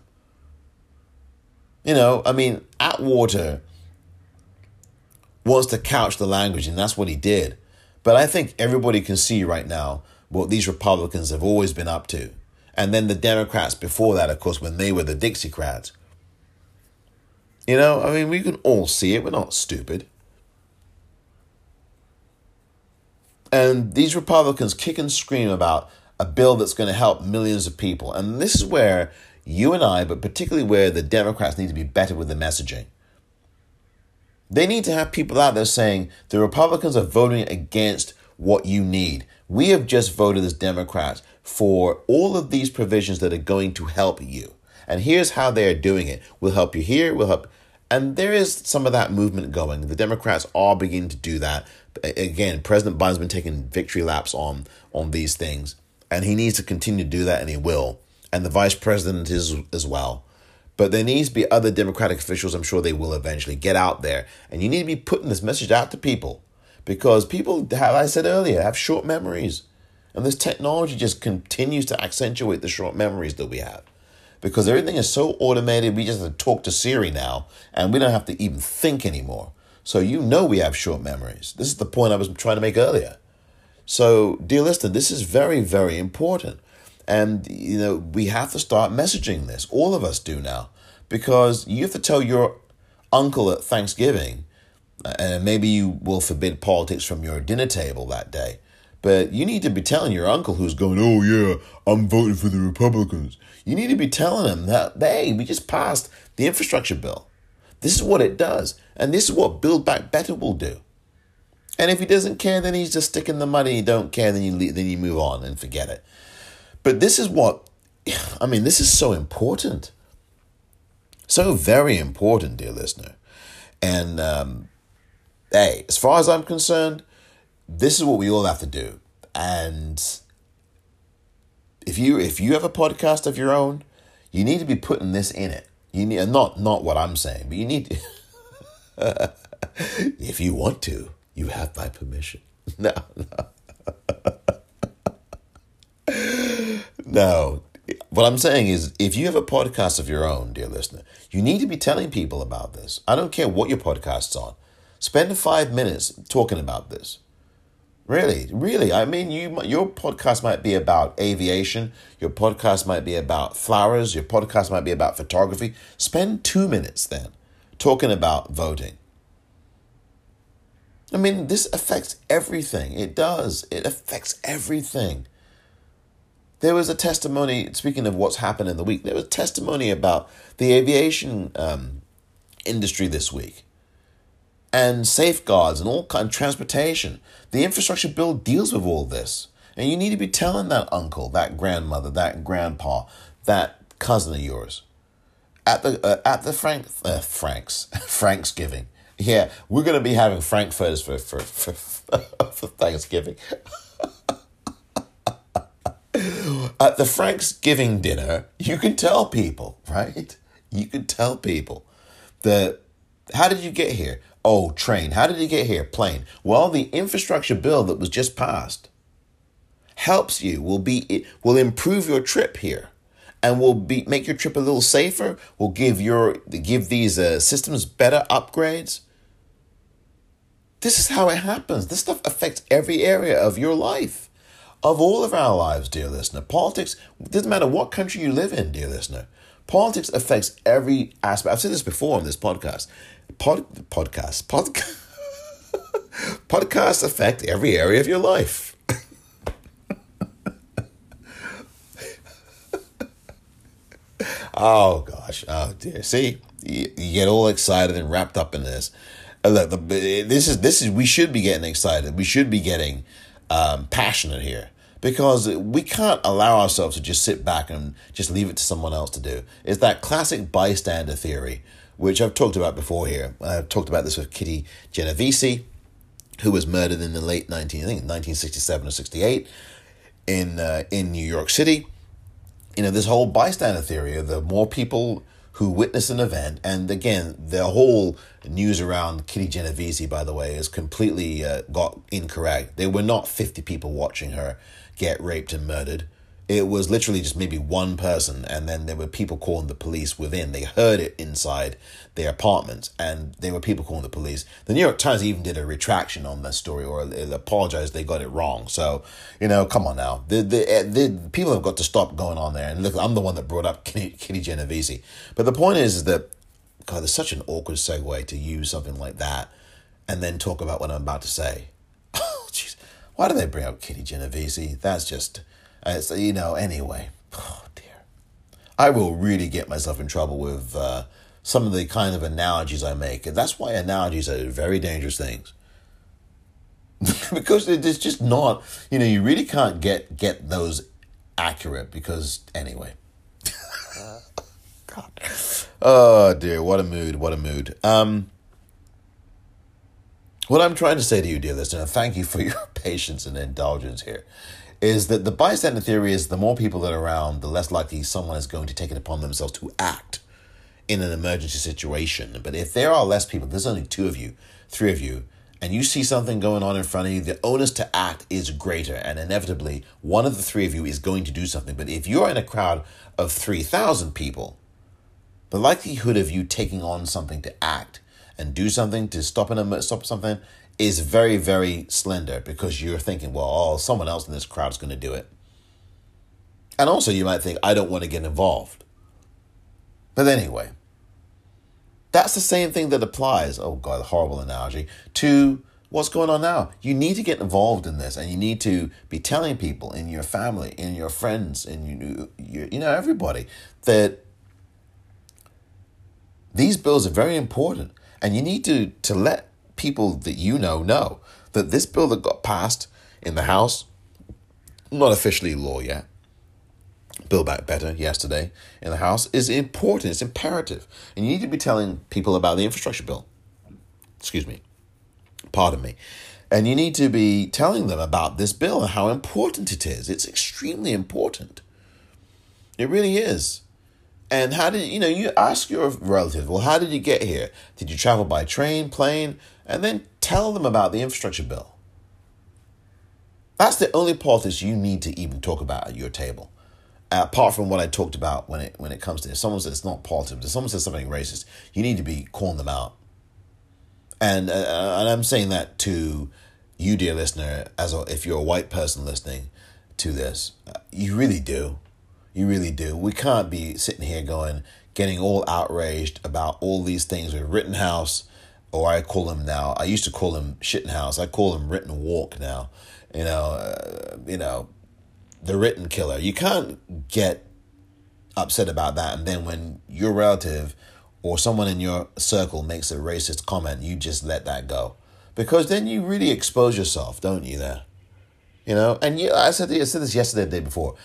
Atwater wants to couch the language, and that's what he did. But I think everybody can see right now what these Republicans have always been up to. And then the Democrats before that, of course, when they were the Dixiecrats. We can all see it. We're not stupid. And these Republicans kick and scream about a bill that's going to help millions of people. And this is where you and I, but particularly where the Democrats need to be better with the messaging. They need to have people out there saying the Republicans are voting against what you need. We have just voted as Democrats for all of these provisions that are going to help you. And here's how they are doing it. We'll help you here. We'll help. And there is some of that movement going. The Democrats are beginning to do that. Again, President Biden's been taking victory laps on these things. And he needs to continue to do that, and he will. And the vice president is as well. But there needs to be other Democratic officials, I'm sure they will eventually, get out there. And you need to be putting this message out to people. Because people, as I said earlier, have short memories. And this technology just continues to accentuate the short memories that we have. Because everything is so automated, we just have to talk to Siri now. And we don't have to even think anymore. So we have short memories. This is the point I was trying to make earlier. So, dear listener, this is very, very important. And, we have to start messaging this. All of us do now. Because you have to tell your uncle at Thanksgiving, and maybe you will forbid politics from your dinner table that day, but you need to be telling your uncle who's going, oh, yeah, I'm voting for the Republicans. You need to be telling him that, hey, we just passed the infrastructure bill. This is what it does. And this is what Build Back Better will do. And if he doesn't care, then he's just sticking the money. You don't care, then you move on and forget it. But this is this is so important. So very important, dear listener. And, hey, as far as I'm concerned, this is what we all have to do. And if you have a podcast of your own, you need to be putting this in it. You need not what I'm saying, but you need to. If you want to, you have my permission. No. What I'm saying is, if you have a podcast of your own, dear listener, you need to be telling people about this. I don't care what your podcast's on. Spend 5 minutes talking about this. Really. I mean, your podcast might be about aviation. Your podcast might be about flowers. Your podcast might be about photography. Spend 2 minutes then talking about voting. I mean, this affects everything. It does. It affects everything. There was a testimony, speaking of what's happened in the week, there was testimony about the aviation industry this week and safeguards and all kind of transportation. The infrastructure bill deals with all this. And you need to be telling that uncle, that grandmother, that grandpa, that cousin of yours at the Franksgiving. Yeah, we're going to be having frankfurters for Thanksgiving. At the Franksgiving dinner, you can tell people, right? You can tell people that, how did you get here? Oh, train. How did you get here? Plane. Well, the infrastructure bill that was just passed helps you, will improve your trip here and make your trip a little safer, will give these systems better upgrades. This is how it happens. This stuff affects every area of your life. Of all of our lives, dear listener. Politics, doesn't matter what country you live in, dear listener. Politics affects every aspect. I've said this before on this podcast. Podcasts affect every area of your life. Oh, gosh. Oh, dear. See, you get all excited and wrapped up in this. Look, we should be getting excited. We should be getting passionate here. Because we can't allow ourselves to just sit back and just leave it to someone else to do. It's that classic bystander theory, which I've talked about before here. I've talked about this with Kitty Genovese, who was murdered in the late 1967 or 68 in New York City. This whole bystander theory, the more people who witness an event, and again, the whole news around Kitty Genovese, by the way, is completely got incorrect. There were not 50 people watching her get raped and murdered. It was literally just maybe one person, and then there were people calling the police within. They heard it inside their apartments, and there were people calling the police. The New York Times even did a retraction on that story, or apologized they got it wrong. So, come on now. The people have got to stop going on there. And look, I'm the one that brought up Kitty Genovese. But the point is that, God, there's such an awkward segue to use something like that and then talk about what I'm about to say. Oh, jeez. Why do they bring up Kitty Genovese? That's just... anyway, oh dear. I will really get myself in trouble with some of the kind of analogies I make. And that's why analogies are very dangerous things. Because it's just not, you really can't get those accurate because, anyway. God. Oh, dear, what a mood. What I'm trying to say to you, dear listener, thank you for your patience and indulgence here, is that the bystander theory is the more people that are around, the less likely someone is going to take it upon themselves to act in an emergency situation. But if there are less people, there's only 2 of you, 3 of you, and you see something going on in front of you, the onus to act is greater. And inevitably, one of the 3 of you is going to do something. But if you're in a crowd of 3,000 people, the likelihood of you taking on something to act and do something to stop something is very, very slender, because you're thinking, well, someone else in this crowd is going to do it. And also you might think, I don't want to get involved. But anyway, that's the same thing that applies, oh God, a horrible analogy, to what's going on now. You need to get involved in this, and you need to be telling people in your family, in your friends, in everybody, that these bills are very important. And you need to let people that know that this bill that got passed in the House, not officially law yet, Build Back Better yesterday in the House, is important. It's imperative. And you need to be telling people about the infrastructure bill. Excuse me. Pardon me. And you need to be telling them about this bill and how important it is. It's extremely important. It really is. And how did, you ask your relative, well, how did you get here? Did you travel by train, plane? And then tell them about the infrastructure bill. That's the only politics you need to even talk about at your table. Apart from what I talked about when it comes to, if someone says it's not politics, if someone says something racist, you need to be calling them out. And I'm saying that to you, dear listener, if you're a white person listening to this, you really do. You really do. We can't be sitting here getting all outraged about all these things with Rittenhouse, or I used to call him Shittenhouse. I call him Written Walk now. The written killer. You can't get upset about that, and then when your relative or someone in your circle makes a racist comment, you just let that go. Because then you really expose yourself, don't you, there? And I said this yesterday, the day before.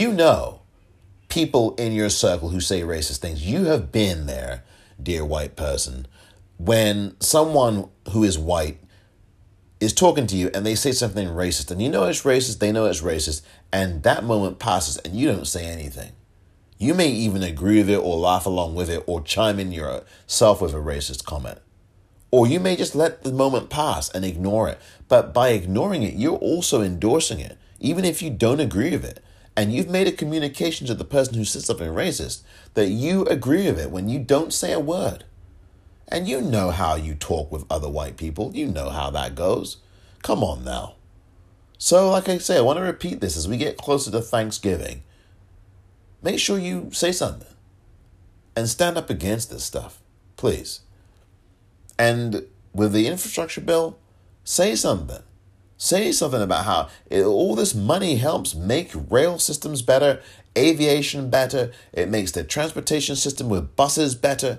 People in your circle who say racist things. You have been there, dear white person, when someone who is white is talking to you and they say something racist, and it's racist, they know it's racist, and that moment passes and you don't say anything. You may even agree with it or laugh along with it or chime in yourself with a racist comment. Or you may just let the moment pass and ignore it. But by ignoring it, you're also endorsing it, even if you don't agree with it. And you've made a communication to the person who said something racist that you agree with it when you don't say a word. And you know how you talk with other white people. You know how that goes. Come on now. So, like I say, I want to repeat this as we get closer to Thanksgiving. Make sure you say something and stand up against this stuff, please. And with the infrastructure bill, say something. Say something about how all this money helps make rail systems better, aviation better. It makes the transportation system with buses better.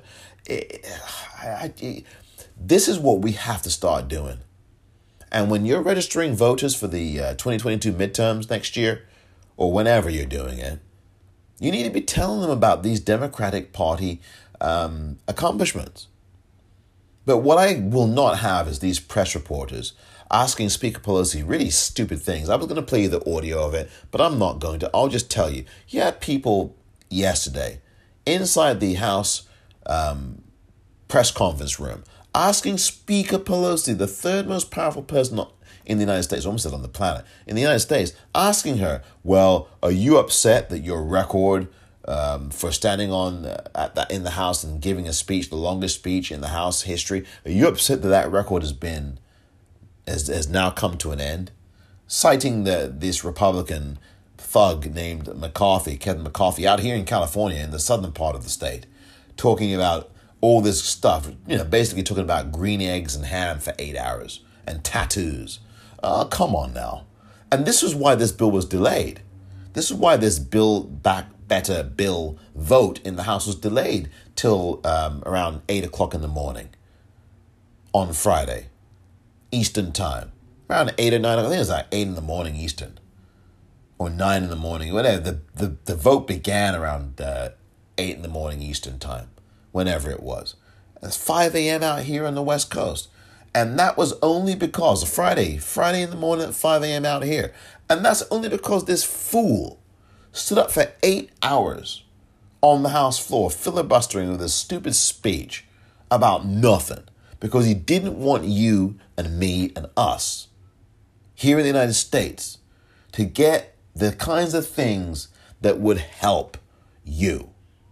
This is what we have to start doing. And when you're registering voters for the 2022 midterms next year, or whenever you're doing it, you need to be telling them about these Democratic Party accomplishments. But what I will not have is these press reporters asking Speaker Pelosi really stupid things. I was going to play you the audio of it, but I'm not going to. I'll just tell you. You had people yesterday inside the House press conference room asking Speaker Pelosi, the third most powerful person in the United States, almost said on the planet, in the United States, asking her, well, are you upset that your record for standing in the House and giving a speech, the longest speech in the House history, are you upset that record has now come to an end? Citing this Republican thug named Kevin McCarthy, out here in California, in the southern part of the state, talking about all this stuff, basically talking about green eggs and ham for 8 hours and tattoos. Come on now. And this is why this bill was delayed. This is why this Build Back Better bill vote in the House was delayed till around 8 o'clock in the morning on Friday, Eastern time. Around 8 or 9, I think it was like 8 in the morning Eastern, or 9 in the morning, whatever. The vote began around 8 in the morning Eastern time, whenever it was. It's 5 a.m. out here on the West Coast. And that was only because Friday in the morning at 5 a.m. out here. And that's only because this fool stood up for 8 hours on the House floor, filibustering with a stupid speech about nothing, because he didn't want you and me and us here in the United States to get the kinds of things that would help you.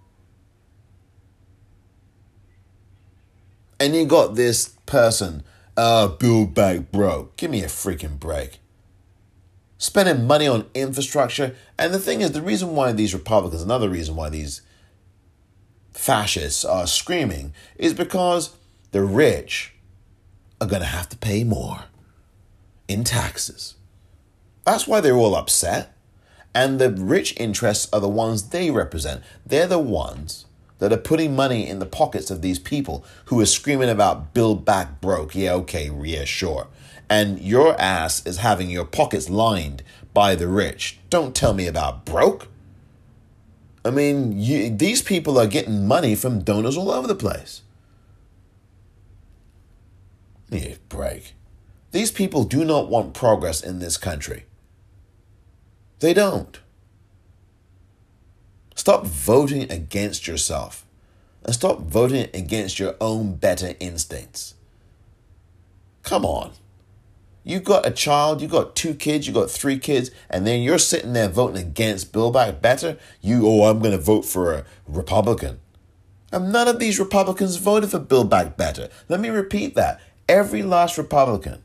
And you got this person, Build Back Broke. Give me a freaking break. Spending money on infrastructure. And the thing is, the reason why these Republicans, another reason why these fascists are screaming, is because the rich are going to have to pay more in taxes. That's why they're all upset. And the rich interests are the ones they represent. They're the ones that are putting money in the pockets of these people who are screaming about Build Back Broke. Yeah, okay, yeah, sure. And your ass is having your pockets lined by the rich. Don't tell me about broke. I mean, these people are getting money from donors all over the place. Yeah, break. These people do not want progress in this country. They don't. Stop voting against yourself and stop voting against your own better instincts. Come on. You got a child, you got 2 kids, you got 3 kids, and then you're sitting there voting against Build Back Better. I'm going to vote for a Republican. And none of these Republicans voted for Build Back Better. Let me repeat that. Every last Republican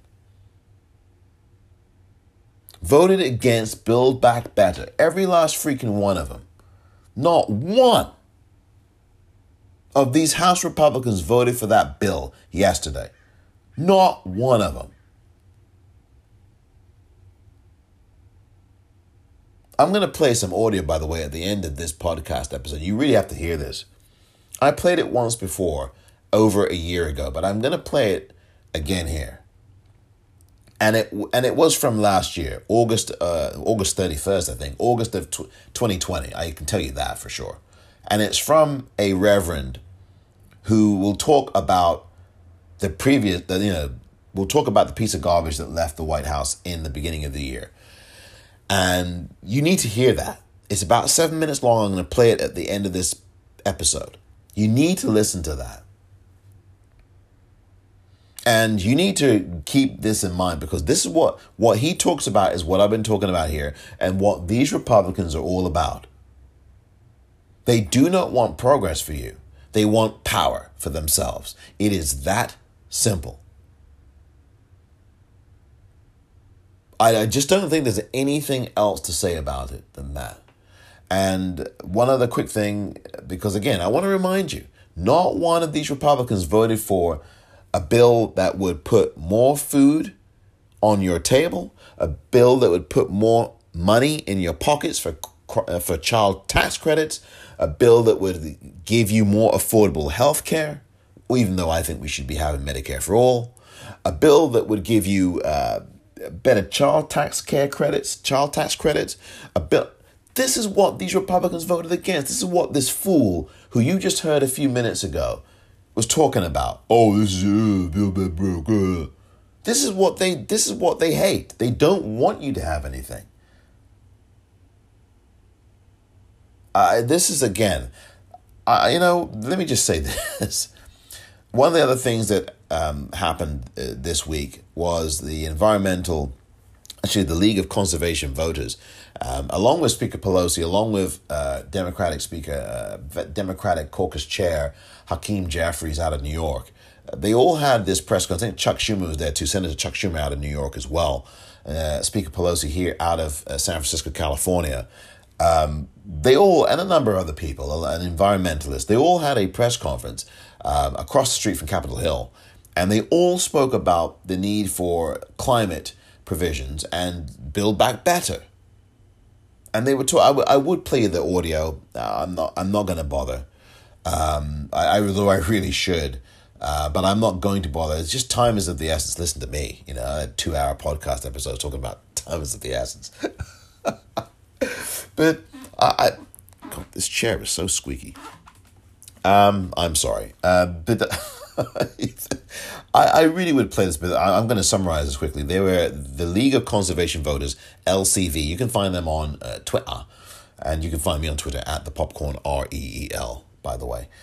voted against Build Back Better. Every last freaking one of them. Not one of these House Republicans voted for that bill yesterday. Not one of them. I'm going to play some audio, by the way, at the end of this podcast episode. You really have to hear this. I played it once before, over a year ago, but I'm going to play it again here. And it was from last year, August 31st, I think, August of 2020. I can tell you that for sure. And it's from a reverend who will talk about we'll talk about the piece of garbage that left the White House in the beginning of the year. And you need to hear that. It's about 7 minutes long. I'm going to play it at the end of this episode. You need to listen to that. And you need to keep this in mind, because this is what he talks about is what I've been talking about here and what these Republicans are all about. They do not want progress for you. They want power for themselves. It is that simple. I just don't think there's anything else to say about it than that. And one other quick thing, because again, I want to remind you, not one of these Republicans voted for a bill that would put more food on your table, a bill that would put more money in your pockets for child tax credits, a bill that would give you more affordable health care, even though I think we should be having Medicare for all, a bill that would give you better child tax credits, a bill. This is what these Republicans voted against. This is what this fool who you just heard a few minutes ago was talking about. Oh, this is Bill Back Broke. This is what they hate. They don't want you to have anything. This is again, let me just say this. One of the other things that happened this week was the League of Conservation Voters, along with Speaker Pelosi, along with Democratic Caucus Chair Hakeem Jeffries out of New York. They all had this press conference. I think Chuck Schumer was there too, Senator Chuck Schumer out of New York as well. Speaker Pelosi here out of San Francisco, California. They all, and a number of other people, and environmentalists, they all had a press conference across the street from Capitol Hill. And they all spoke about the need for climate provisions and Build Back Better. And they were I would play the audio. I'm not going to bother. Although I really should. But I'm not going to bother. It's just time is of the essence. Listen to me. A 2-hour podcast episode talking about time is of the essence. But God, this chair is so squeaky. I'm sorry. But I really would play this, but I'm going to summarize this quickly. They were the League of Conservation Voters, LCV. You can find them on Twitter, and you can find me on Twitter at the Popcorn REEL, by the way.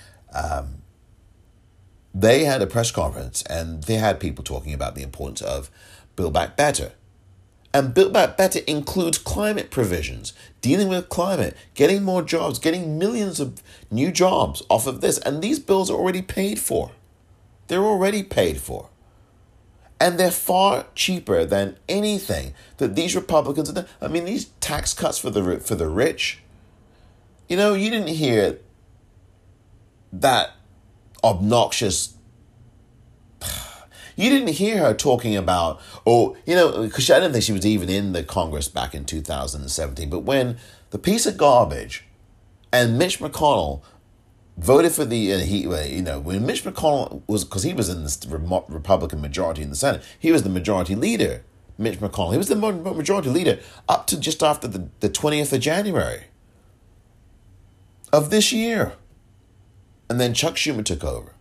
They had a press conference, and they had people talking about the importance of Build Back Better. And Build Back Better includes climate provisions, dealing with climate, getting more jobs, getting millions of new jobs off of this. And these bills are already paid for. They're already paid for. And they're far cheaper than anything that these Republicans have done. I mean, these tax cuts for the rich. You didn't hear that obnoxious. You didn't hear her talking about, because I didn't think she was even in the Congress back in 2017. But when the piece of garbage and Mitch McConnell voted for when Mitch McConnell because he was in the Republican majority in the Senate, he was the majority leader. Mitch McConnell, he was the majority leader up to just after the 20th of January of this year. And then Chuck Schumer took over.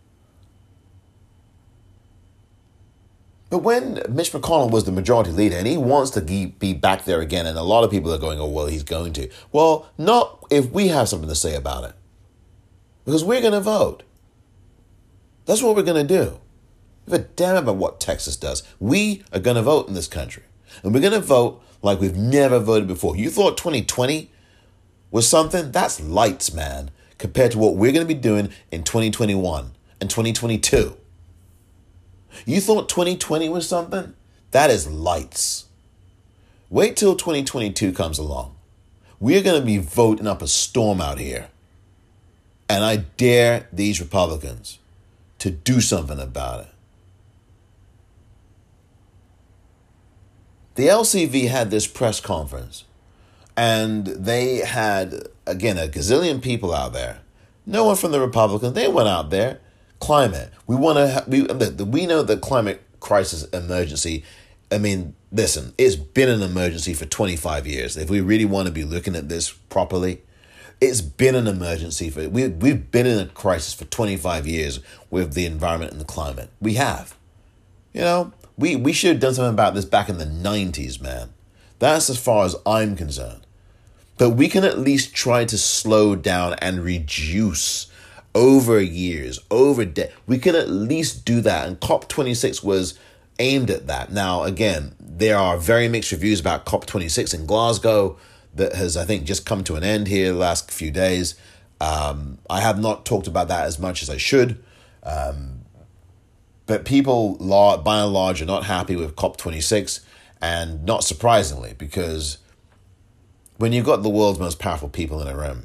But when Mitch McConnell was the majority leader and he wants to be back there again, and a lot of people are going, oh, well, he's going to. Well, not if we have something to say about it. Because we're going to vote. That's what we're going to do. Give a damn about what Texas does. We are going to vote in this country. And we're going to vote like we've never voted before. You thought 2020 was something? That's lights, man, compared to what we're going to be doing in 2021 and 2022. You thought 2020 was something? That is lights. Wait till 2022 comes along. We're going to be voting up a storm out here. And I dare these Republicans to do something about it. The LCV had this press conference, and they had, again, a gazillion people out there. No one from the Republicans. They went out there. Climate. We know the climate crisis emergency. I mean, listen, it's been an emergency for 25 years. If we really want to be looking at this properly, it's been an emergency. We've been in a crisis for 25 years with the environment and the climate. We have. We should have done something about this back in the 90s, man. That's as far as I'm concerned. But we can at least try to slow down and reduce over years, we can at least do that. And COP26 was aimed at that. Now, again, there are very mixed reviews about COP26 in Glasgow that has, I think, just come to an end here the last few days. I have not talked about that as much as I should. But people, by and large, are not happy with COP26. And not surprisingly, because when you've got the world's most powerful people in a room,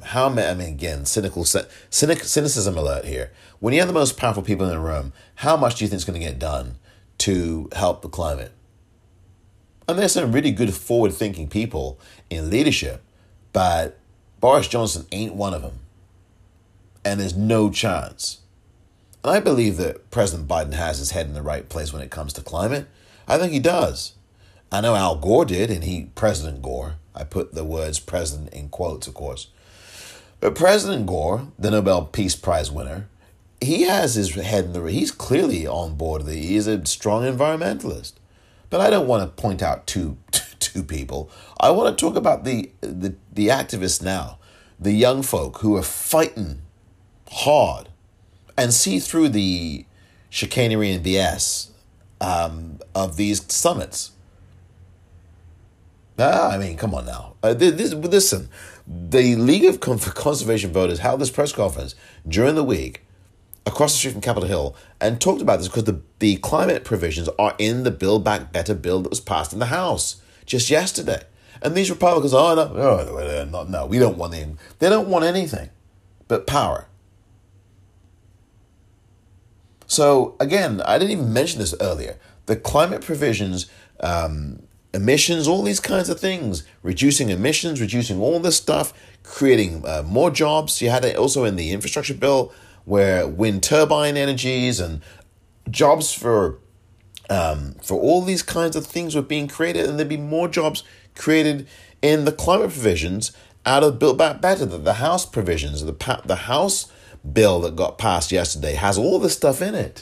cynicism alert here. When you have the most powerful people in a room, how much do you think is going to get done to help the climate? And there's some really good forward-thinking people in leadership, but Boris Johnson ain't one of them. And there's no chance. And I believe that President Biden has his head in the right place when it comes to climate. I think he does. I know Al Gore did, and President Gore, I put the words president in quotes, of course. But President Gore, the Nobel Peace Prize winner, he has his head in he's clearly on board. He's a strong environmentalist. But I don't want to point out two people. I want to talk about the activists now, the young folk who are fighting hard and see through the chicanery and BS of these summits. I mean, come on now. Listen, the League of Conservation Voters held this press conference during the week across the street from Capitol Hill and talked about this because the climate provisions are in the Build Back Better bill that was passed in the House just yesterday. And these Republicans, no, we don't want anything. They don't want anything but power. So, again, I didn't even mention this earlier. The climate provisions emissions, all these kinds of things, reducing emissions, reducing all this stuff, creating more jobs. You had it also in the infrastructure bill where wind turbine energies and jobs for all these kinds of things were being created, and there'd be more jobs created in the climate provisions out of Build Back Better. The House provisions, the House bill that got passed yesterday has all this stuff in it.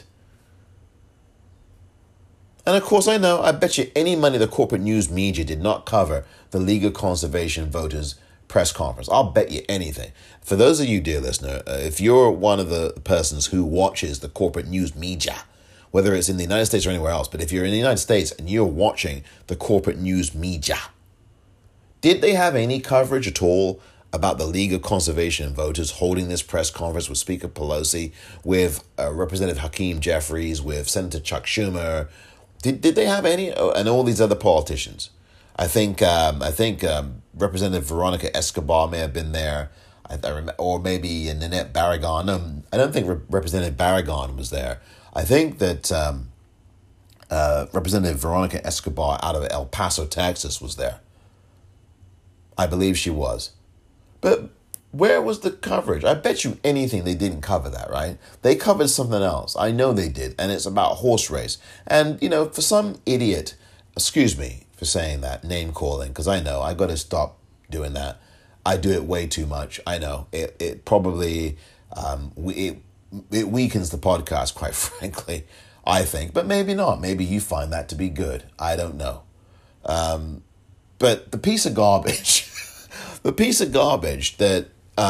And of course, I bet you any money the corporate news media did not cover the League of Conservation Voters press conference. I'll bet you anything. For those of you, dear listener, if you're one of the persons who watches the corporate news media, whether it's in the United States or anywhere else, but if you're in the United States and you're watching the corporate news media, did they have any coverage at all about the League of Conservation Voters holding this press conference with Speaker Pelosi, with Representative Hakeem Jeffries, with Senator Chuck Schumer? Did they have any, and all these other politicians? I think Representative Veronica Escobar may have been there, or maybe Nanette Barragan. No, I don't think Representative Barragan was there. I think that Representative Veronica Escobar out of El Paso, Texas was there. I believe she was. But where was the coverage? I bet you anything they didn't cover that, right? They covered something else. I know they did. And it's about horse race. And, for some idiot, excuse me for saying that, name calling, because I know I got to stop doing that. I do it way too much. I know. It probably, it weakens the podcast, quite frankly, I think. But maybe not. Maybe you find that to be good. I don't know. But the piece of garbage, that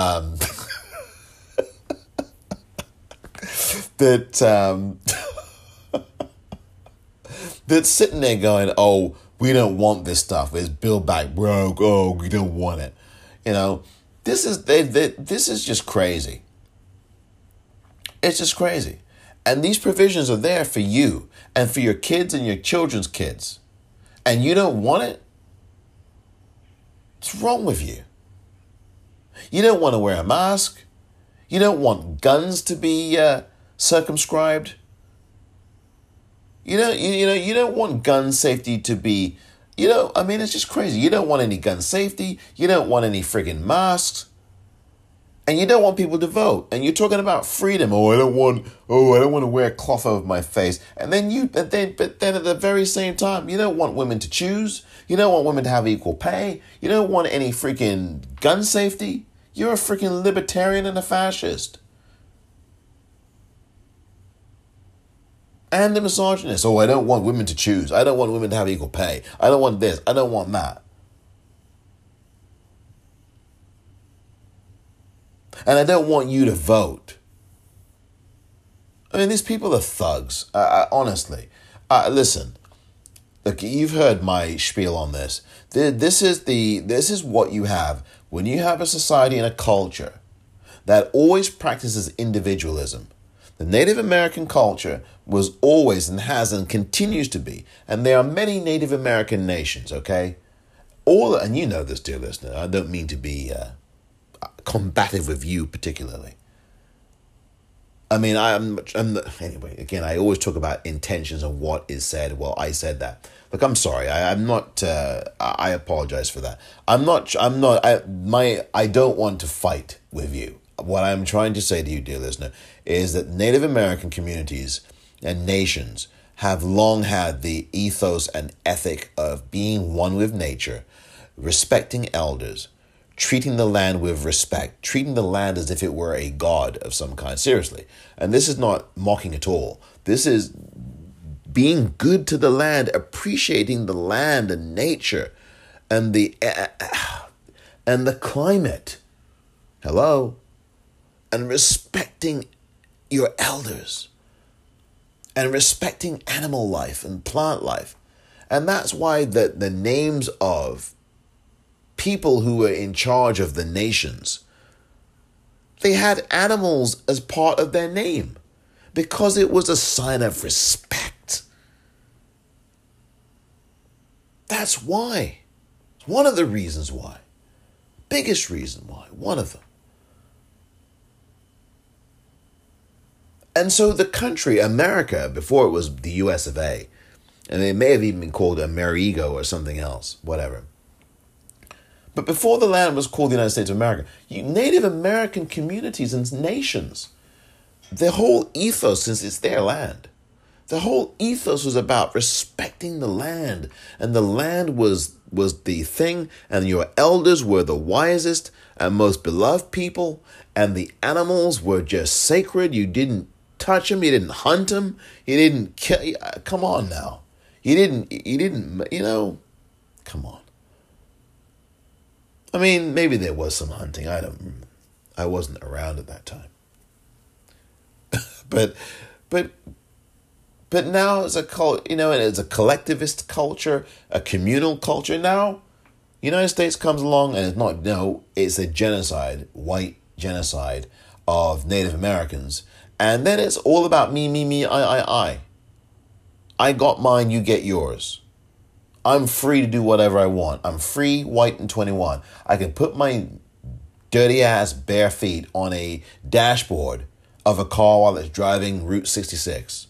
that's sitting there going, oh, we don't want this stuff. It's Build Back Broke. Oh, we don't want it. This is just crazy. It's just crazy. And these provisions are there for you and for your kids and your children's kids. And you don't want it? What's wrong with you? You don't want to wear a mask. You don't want guns to be circumscribed. You don't want gun safety to be, it's just crazy. You don't want any gun safety. You don't want any friggin' masks. And you don't want people to vote. And you're talking about freedom. I don't want to wear cloth over my face. And then but then at the very same time, you don't want women to choose. You don't want women to have equal pay. You don't want any freaking gun safety. You're a freaking libertarian and a fascist. And a misogynist. I don't want women to choose. I don't want women to have equal pay. I don't want this. I don't want that. And I don't want you to vote. These people are thugs. Honestly. Listen. Look, you've heard my spiel on this. This is what you have when you have a society and a culture that always practices individualism. The Native American culture was always and has and continues to be, and there are many Native American nations, okay? And you know this, dear listener. I don't mean to be combative with you particularly. Anyway, again, I always talk about intentions and what is said. Well, I said that. Look, I'm sorry. I'm not, I apologize for that. I don't want to fight with you. What I'm trying to say to you, dear listener, is that Native American communities and nations have long had the ethos and ethic of being one with nature, respecting elders, treating the land with respect, treating the land as if it were a god of some kind. Seriously. And this is not mocking at all. This is being good to the land, appreciating the land and nature and the climate. Hello? And respecting your elders and respecting animal life and plant life. And that's why the names of people who were in charge of the nations, they had animals as part of their name because it was a sign of respect. That's why. It's one of the reasons why. Biggest reason why. One of them. And so the country, America, before it was the US of A, And it may have even been called Amerigo or something else, whatever. But before the land was called the United States of America, Native American communities and nations, their whole ethos, since it's their land, the whole ethos was about respecting the land. And the land was the thing, and your elders were the wisest and most beloved people, and the animals were just sacred. You didn't touch them, you didn't hunt them, you didn't kill. Come on now. You didn't, come on. I mean, maybe there was some hunting. I wasn't around at that time. but now it's it's a collectivist culture, a communal culture. Now, United States comes along and it's a genocide, white genocide of Native Americans. And then it's all about me, I. I got mine, you get yours. I'm free to do whatever I want. I'm free, white, and 21. I can put my dirty ass bare feet on a dashboard of a car while it's driving Route 66.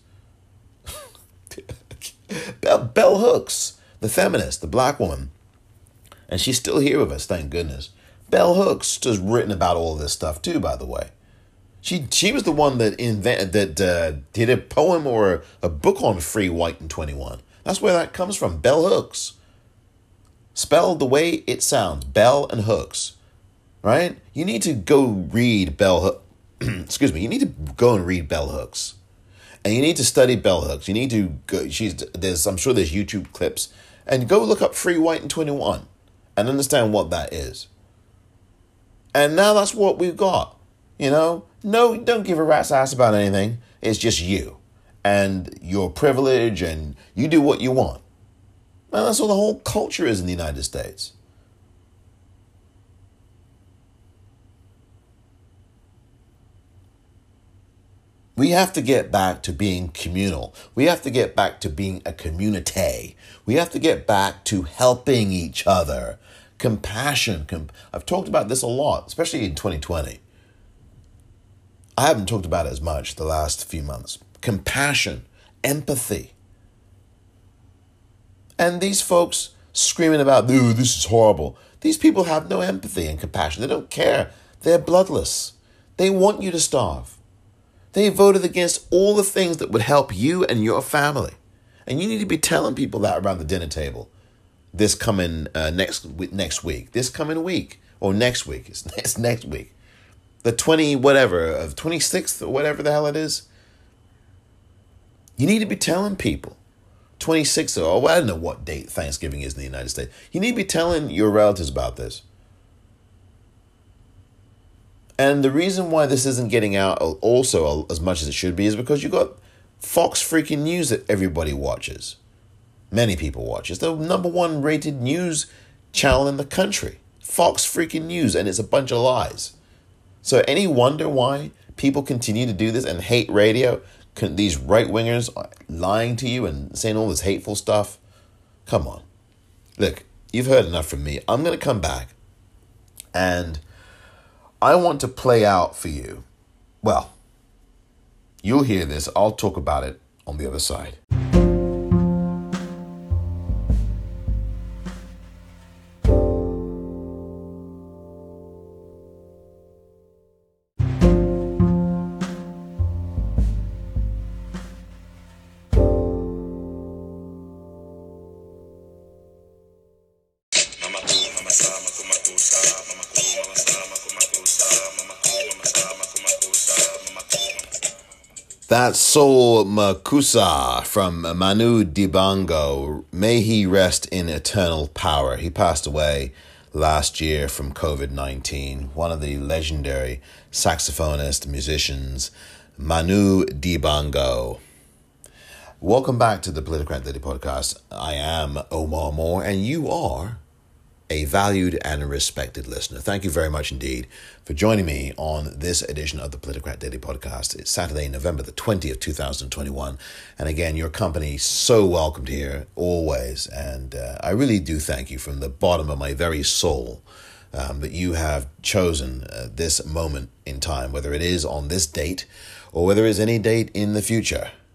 Bell Hooks, the feminist, the black woman, and she's still here with us, thank goodness. Bell Hooks has written about all this stuff too, by the way. She was the one that did a poem or a book on free, white, and 21. That's where that comes from, Bell Hooks. Spelled the way it sounds, Bell and Hooks, right? You need to go read excuse me, you need to go and read Bell Hooks. And you need to study Bell Hooks. You need to go, I'm sure there's YouTube clips, and go look up free, white, and 21 and understand what that is. And now that's what we've got. No, don't give a rat's ass about anything. It's just you and your privilege, and you do what you want. And that's what the whole culture is in the United States. We have to get back to being communal. We have to get back to being a community. We have to get back to helping each other. Compassion. I've talked about this a lot, especially in 2020. I haven't talked about it as much the last few months. Compassion, empathy. And these folks screaming about, this is horrible. These people have no empathy and compassion. They don't care. They're bloodless. They want you to starve. They voted against all the things that would help you and your family. And you need to be telling people that around the dinner table this coming next week. This coming week. Or next week. It's next week. The 26th or whatever the hell it is. You need to be telling people. 26th or I don't know what date Thanksgiving is in the United States. You need to be telling your relatives about this. And the reason why this isn't getting out also as much as it should be is because you got Fox freaking News that everybody watches. Many people watch. It's the number one rated news channel in the country. Fox freaking News, and it's a bunch of lies. So any wonder why people continue to do this and hate radio? These right-wingers are lying to you and saying all this hateful stuff? Come on. Look, you've heard enough from me. I'm going to come back and I want to play out for you. Well, you'll hear this. I'll talk about it on the other side. That's Soul Makusa from Manu Dibango. May he rest in eternal power. He passed away last year from COVID-19. One of the legendary saxophonist musicians, Manu Dibango. Welcome back to the Politicrat Daily Podcast. I am Omar Moore, and you are a valued and respected listener. Thank you very much indeed for joining me on this edition of the Politicrat Daily Podcast. It's Saturday, November the 20th, 2021. And again, your company so welcomed here always. And I really do thank you from the bottom of my very soul that you have chosen this moment in time, whether it is on this date or whether it's any date in the future.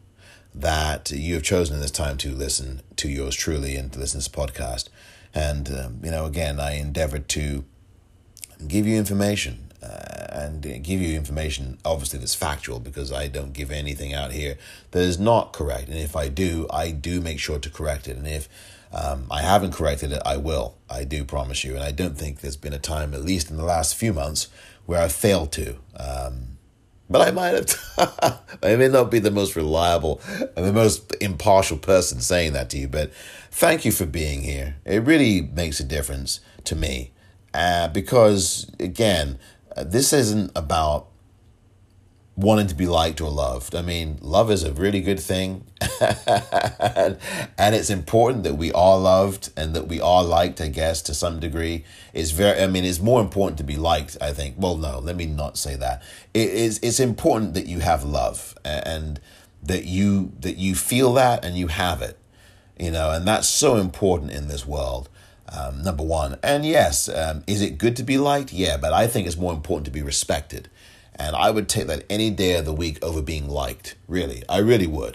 that you have chosen this time to listen to yours truly and to listen to this podcast. And, again, I endeavored to give you information and give you information, obviously, that's factual, because I don't give anything out here that is not correct. And if I do make sure to correct it. And if I haven't corrected it, I will. I do promise you. And I don't think there's been a time, at least in the last few months, where I failed to. But I might have. I may not be the most reliable and the most impartial person saying that to you, but thank you for being here. It really makes a difference to me. Because, again, this isn't about wanting to be liked or loved. I mean, love is a really good thing. And it's important that we are loved and that we are liked, I guess, to some degree. It's more important to be liked, I think. Well, no, let me not say that. It's important that you have love and that you feel that and you have it, and that's so important in this world. Number one. And yes, is it good to be liked? Yeah, but I think it's more important to be respected. And I would take that any day of the week over being liked. Really, I really would.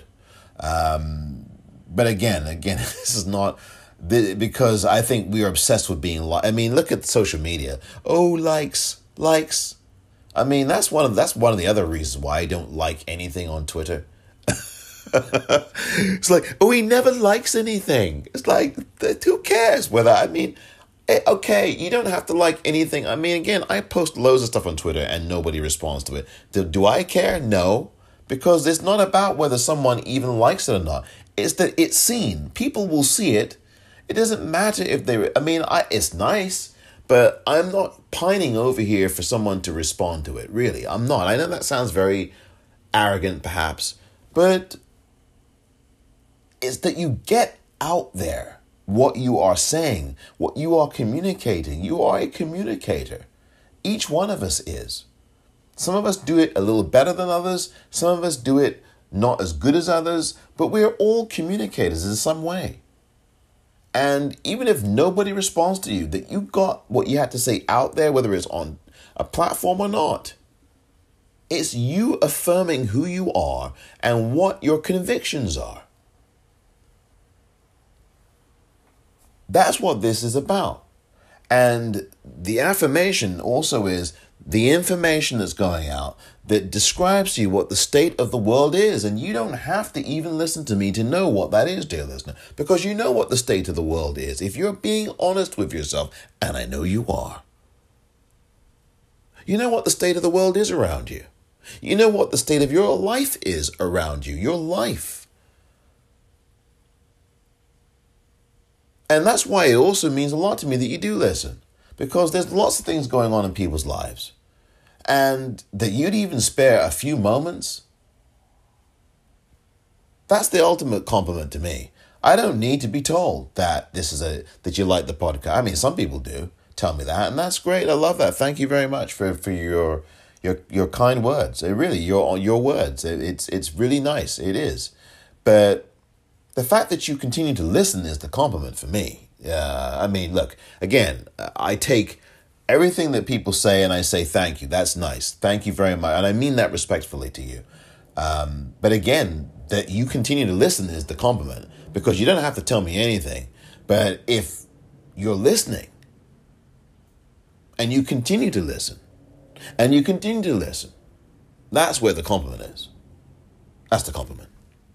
But again, this is not because I think we are obsessed with being liked. I mean, look at social media. Oh, likes. I mean, that's one of the other reasons why I don't like anything on Twitter. It's like, he never likes anything. It's like, who cares whether, okay, you don't have to like anything. I mean, again, I post loads of stuff on Twitter and nobody responds to it. Do I care? No, because it's not about whether someone even likes it or not. It's that it's seen. People will see it. It doesn't matter if it's nice, but I'm not pining over here for someone to respond to it. Really, I'm not. I know that sounds very arrogant, perhaps, but it's that you get out there what you are saying, what you are communicating. You are a communicator. Each one of us is. Some of us do it a little better than others. Some of us do it not as good as others, but we are all communicators in some way. And even if nobody responds to you, that you got what you had to say out there, whether it's on a platform or not, it's you affirming who you are and what your convictions are. That's what this is about. And the affirmation also is the information that's going out that describes to you what the state of the world is. And you don't have to even listen to me to know what that is, dear listener, because you know what the state of the world is. If you're being honest with yourself, and I know you are, you know what the state of the world is around you. You know what the state of your life is around you, your life. And that's why it also means a lot to me that you do listen, because there's lots of things going on in people's lives. And that you'd even spare a few moments, that's the ultimate compliment to me. I don't need to be told that that you like the podcast. I mean, some people do tell me that, and that's great. I love that. Thank you very much for your kind words. It really, your words. It's really nice. It is. But the fact that you continue to listen is the compliment for me. Look, again, I take everything that people say and I say, thank you. That's nice. Thank you very much. And I mean that respectfully to you. But again, that you continue to listen is the compliment, because you don't have to tell me anything. But if you're listening and you continue to listen and you continue to listen, that's where the compliment is. That's the compliment.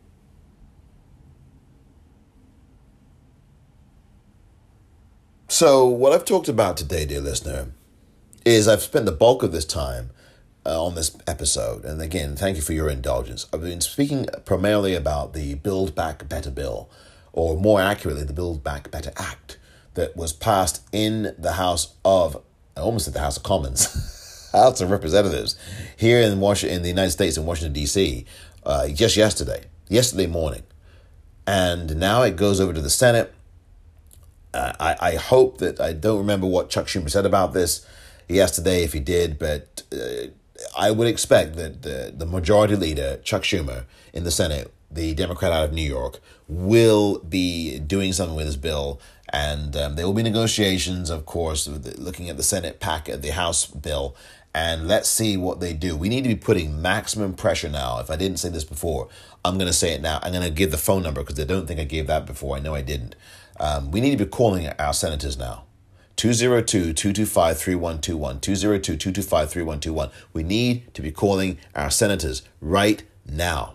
So what I've talked about today, dear listener, is I've spent the bulk of this time on this episode. And again, thank you for your indulgence. I've been speaking primarily about the Build Back Better bill, or more accurately, the Build Back Better Act that was passed in the House of, I almost said the House of Commons, House of Representatives, here in the United States in Washington, D.C., just yesterday morning. And now it goes over to the Senate. I hope that, I don't remember what Chuck Schumer said about this yesterday, if he did, but I would expect that the majority leader, Chuck Schumer, in the Senate, the Democrat out of New York, will be doing something with this bill. And there will be negotiations, of course, looking at the Senate packet, the House bill. And let's see what they do. We need to be putting maximum pressure now. If I didn't say this before, I'm going to say it now. I'm going to give the phone number because I don't think I gave that before. I know I didn't. We need to be calling our senators now. 202-225-3121. 202-225-3121. We need to be calling our senators right now.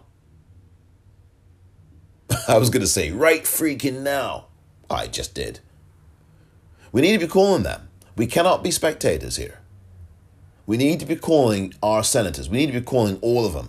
I was going to say right freaking now. I just did. We need to be calling them. We cannot be spectators here. We need to be calling our senators. We need to be calling all of them.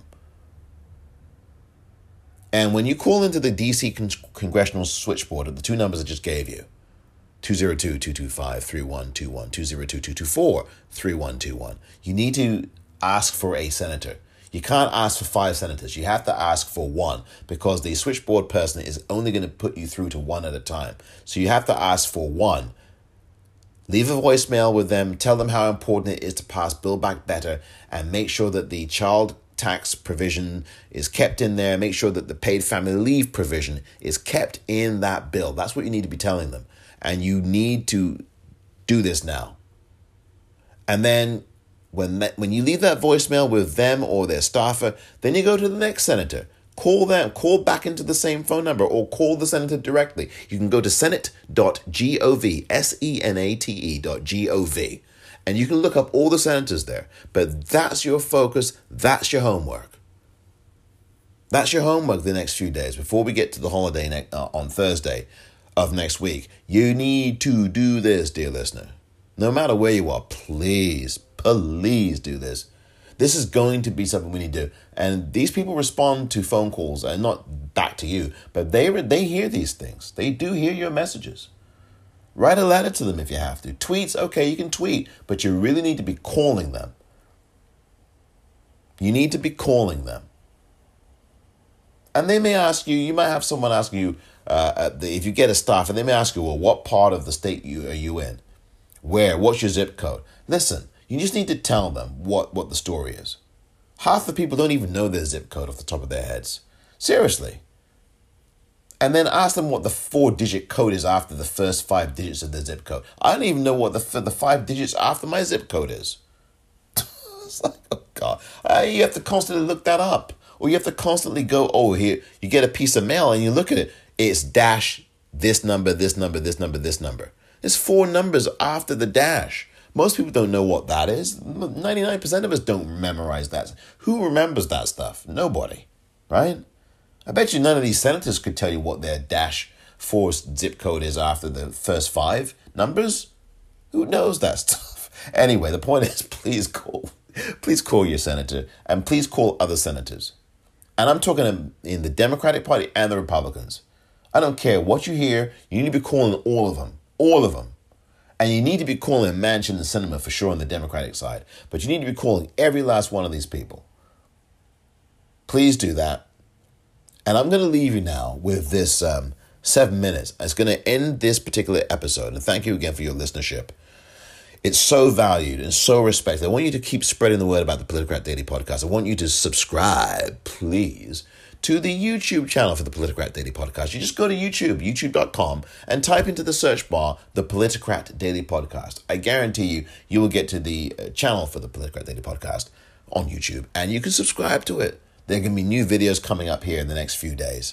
And when you call into the D.C. Congressional Switchboard at the two numbers I just gave you, 202-225-3121, 202-224-3121, you need to ask for a senator. You can't ask for 5 senators. You have to ask for 1 because the switchboard person is only going to put you through to 1 at a time. So you have to ask for 1. Leave a voicemail with them. Tell them how important it is to pass Build Back Better and make sure that the child tax provision is kept in there. Make sure that the paid family leave provision is kept in that bill. That's what you need to be telling them. And you need to do this now. And then when you leave that voicemail with them or their staffer, then you go to the next senator. Call them, call back into the same phone number or call the senator directly. You can go to senate.gov, senate.gov, and you can look up all the senators there. But that's your focus. That's your homework. That's your homework the next few days before we get to the holiday on Thursday of next week. You need to do this, dear listener. No matter where you are, please do this. This is going to be something we need to do. And these people respond to phone calls and not back to you, but they hear these things. They do hear your messages. Write a letter to them if you have to. Tweets, okay, you can tweet, but you really need to be calling them. You need to be calling them. And they may ask you, you might have someone ask you, if you get a staff, and they may ask you, well, what part of the state are you in? Where? What's your zip code? Listen, you just need to tell them what the story is. Half the people don't even know their zip code off the top of their heads. Seriously. And then ask them what the 4-digit code is after the first 5 digits of their zip code. I don't even know what the 5 digits after my zip code is. It's like, oh God. You have to constantly look that up. Or you have to constantly go, oh, here, you get a piece of mail and you look at it. It's dash this number, this number, this number, this number. There's 4 numbers after the dash. Most people don't know what that is. 99% of us don't memorize that. Who remembers that stuff? Nobody, right? I bet you none of these senators could tell you what their dash 4 zip code is after the first 5 numbers. Who knows that stuff? Anyway, the point is, please call your senator and please call other senators. And I'm talking in the Democratic Party and the Republicans. I don't care what you hear. You need to be calling all of them. All of them. And you need to be calling Manchin and Sinema for sure on the Democratic side. But you need to be calling every last one of these people. Please do that. And I'm going to leave you now with this 7 minutes. It's going to end this particular episode. And thank you again for your listenership. It's so valued and so respected. I want you to keep spreading the word about the Politicrat Daily Podcast. I want you to subscribe, please, to the YouTube channel for the Politicrat Daily Podcast. You just go to YouTube, youtube.com, and type into the search bar, the Politicrat Daily Podcast. I guarantee you will get to the channel for the Politicrat Daily Podcast on YouTube, and you can subscribe to it. There are going to be new videos coming up here in the next few days.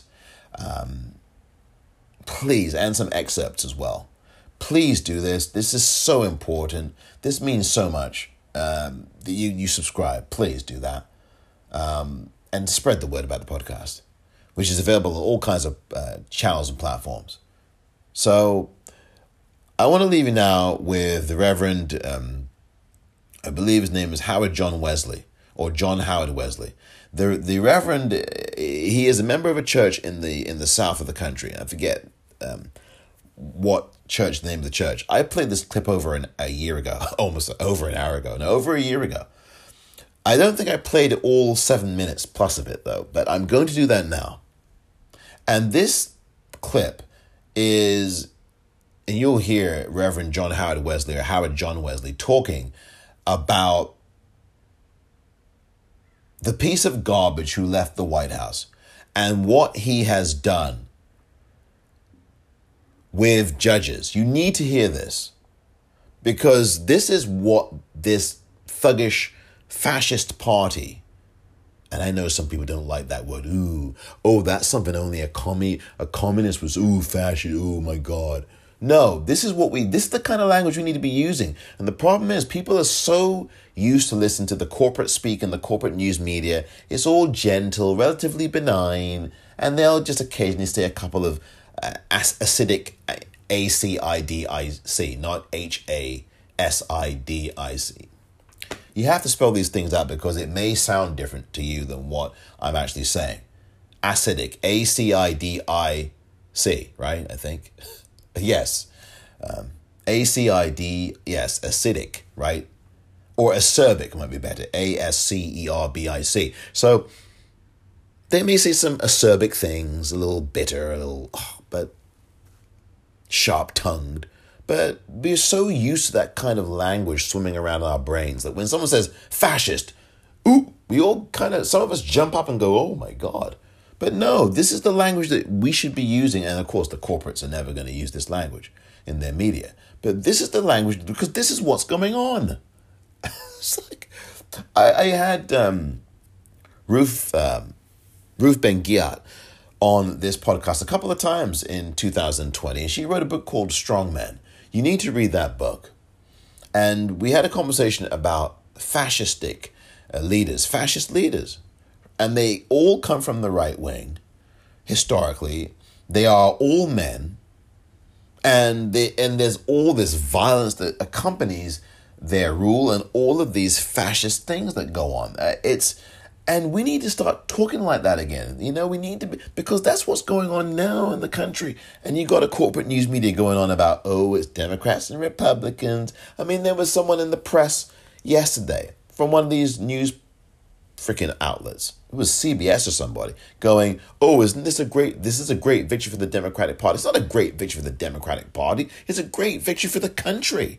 Please, and some excerpts as well. Please do this. This is so important. This means so much that you subscribe. Please do that. And spread the word about the podcast, which is available on all kinds of channels and platforms. So I want to leave you now with the Reverend, I believe his name is Howard John Wesley, or John Howard Wesley. The Reverend, he is a member of a church in the south of the country. I forget what church, the name of the church. I played this clip over a year ago, almost over an hour ago. No, over a year ago. I don't think I played all 7 minutes plus of it, though, but I'm going to do that now. And this clip is, and you'll hear Reverend John Howard Wesley or Howard John Wesley talking about the piece of garbage who left the White House and what he has done with judges. You need to hear this because this is what this thuggish fascist party. And I know some people don't like that word. Ooh, oh, that's something only a communist was, ooh, fascist, oh my God. No, this is the kind of language we need to be using. And the problem is people are so used to listen to the corporate speak and the corporate news media. It's all gentle, relatively benign, and they'll just occasionally say a couple of acidic ACIDIC, not HASIDIC. You have to spell these things out because it may sound different to you than what I'm actually saying. Acidic, ACIDIC, right? I think. Yes. ACID, yes, acidic, right? Or acerbic might be better. ASCERBIC. So they may say some acerbic things, a little bitter, a little, but sharp-tongued. But we're so used to that kind of language swimming around in our brains that when someone says fascist, ooh, we all some of us jump up and go, oh my God. But no, this is the language that we should be using. And of course, the corporates are never going to use this language in their media. But this is the language because this is what's going on. It's like, I had Ruth Ben-Ghiat on this podcast a couple of times in 2020. And she wrote a book called Strong Men. You need to read that book. And we had a conversation about fascist leaders. And they all come from the right wing. Historically, they are all men. And there's all this violence that accompanies their rule and all of these fascist things that go on. And we need to start talking like that again. You know, we need to because that's what's going on now in the country. And you got a corporate news media going on about, oh, it's Democrats and Republicans. I mean, there was someone in the press yesterday from one of these news freaking outlets. It was CBS or somebody going, oh, isn't this this is a great victory for the Democratic Party. It's not a great victory for the Democratic Party. It's a great victory for the country.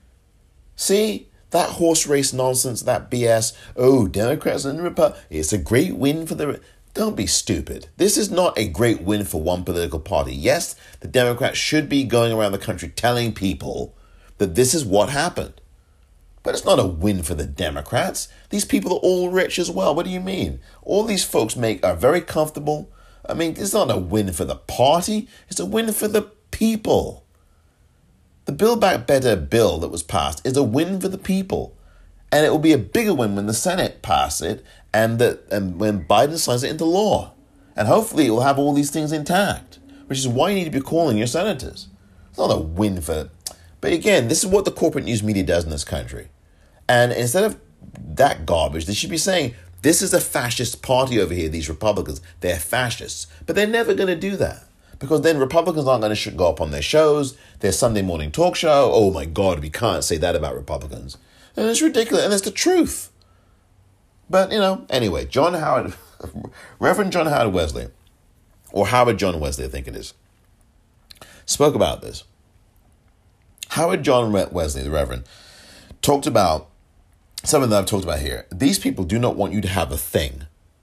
See? That horse race nonsense, that BS, oh, Democrats and Republicans, it's a great win for the... Don't be stupid. This is not a great win for one political party. Yes, the Democrats should be going around the country telling people that this is what happened. But it's not a win for the Democrats. These people are all rich as well. What do you mean? All these folks are very comfortable. I mean, it's not a win for the party. It's a win for the people. The Build Back Better bill that was passed is a win for the people. And it will be a bigger win when the Senate passes it and when Biden signs it into law. And hopefully it will have all these things intact, which is why you need to be calling your senators. It's not a win for... But again, this is what the corporate news media does in this country. And instead of that garbage, they should be saying, this is a fascist party over here, these Republicans. They're fascists. But they're never going to do that. Because then Republicans aren't going to go up on their shows, their Sunday morning talk show. Oh my God, we can't say that about Republicans. And it's ridiculous, and it's the truth. But, anyway, Reverend John Howard Wesley, or Howard John Wesley, I think it is, spoke about this. Howard John Wesley, the Reverend, talked about something that I've talked about here. These people do not want you to have a thing.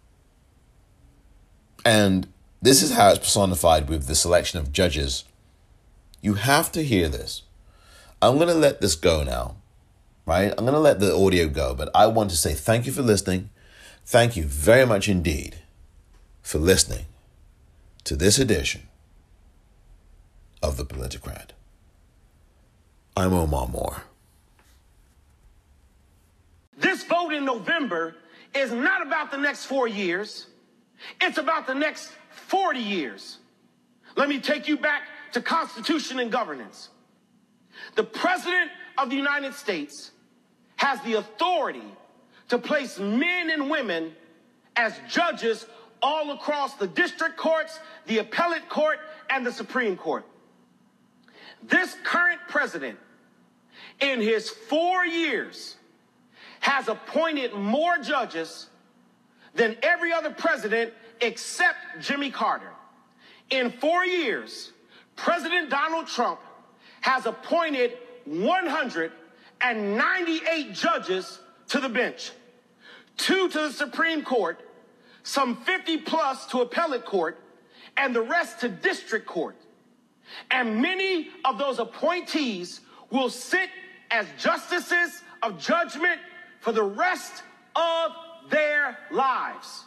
And this is how it's personified with the selection of judges. You have to hear this. I'm going to let this go now, right? I'm going to let the audio go, but I want to say thank you for listening. Thank you very much indeed for listening to this edition of The Politicrat. I'm Omar Moore. This vote in November is not about the next 4 years. It's about the next 40 years. Let me take you back to Constitution and governance. The President of the United States has the authority to place men and women as judges all across the district courts, the appellate court, and the Supreme Court. This current president, in his 4 years, has appointed more judges than every other president except Jimmy Carter. In 4 years, President Donald Trump has appointed 198 judges to the bench, 2 to the Supreme Court, some 50 plus to appellate court, and the rest to district court. And many of those appointees will sit as justices of judgment for the rest of their lives.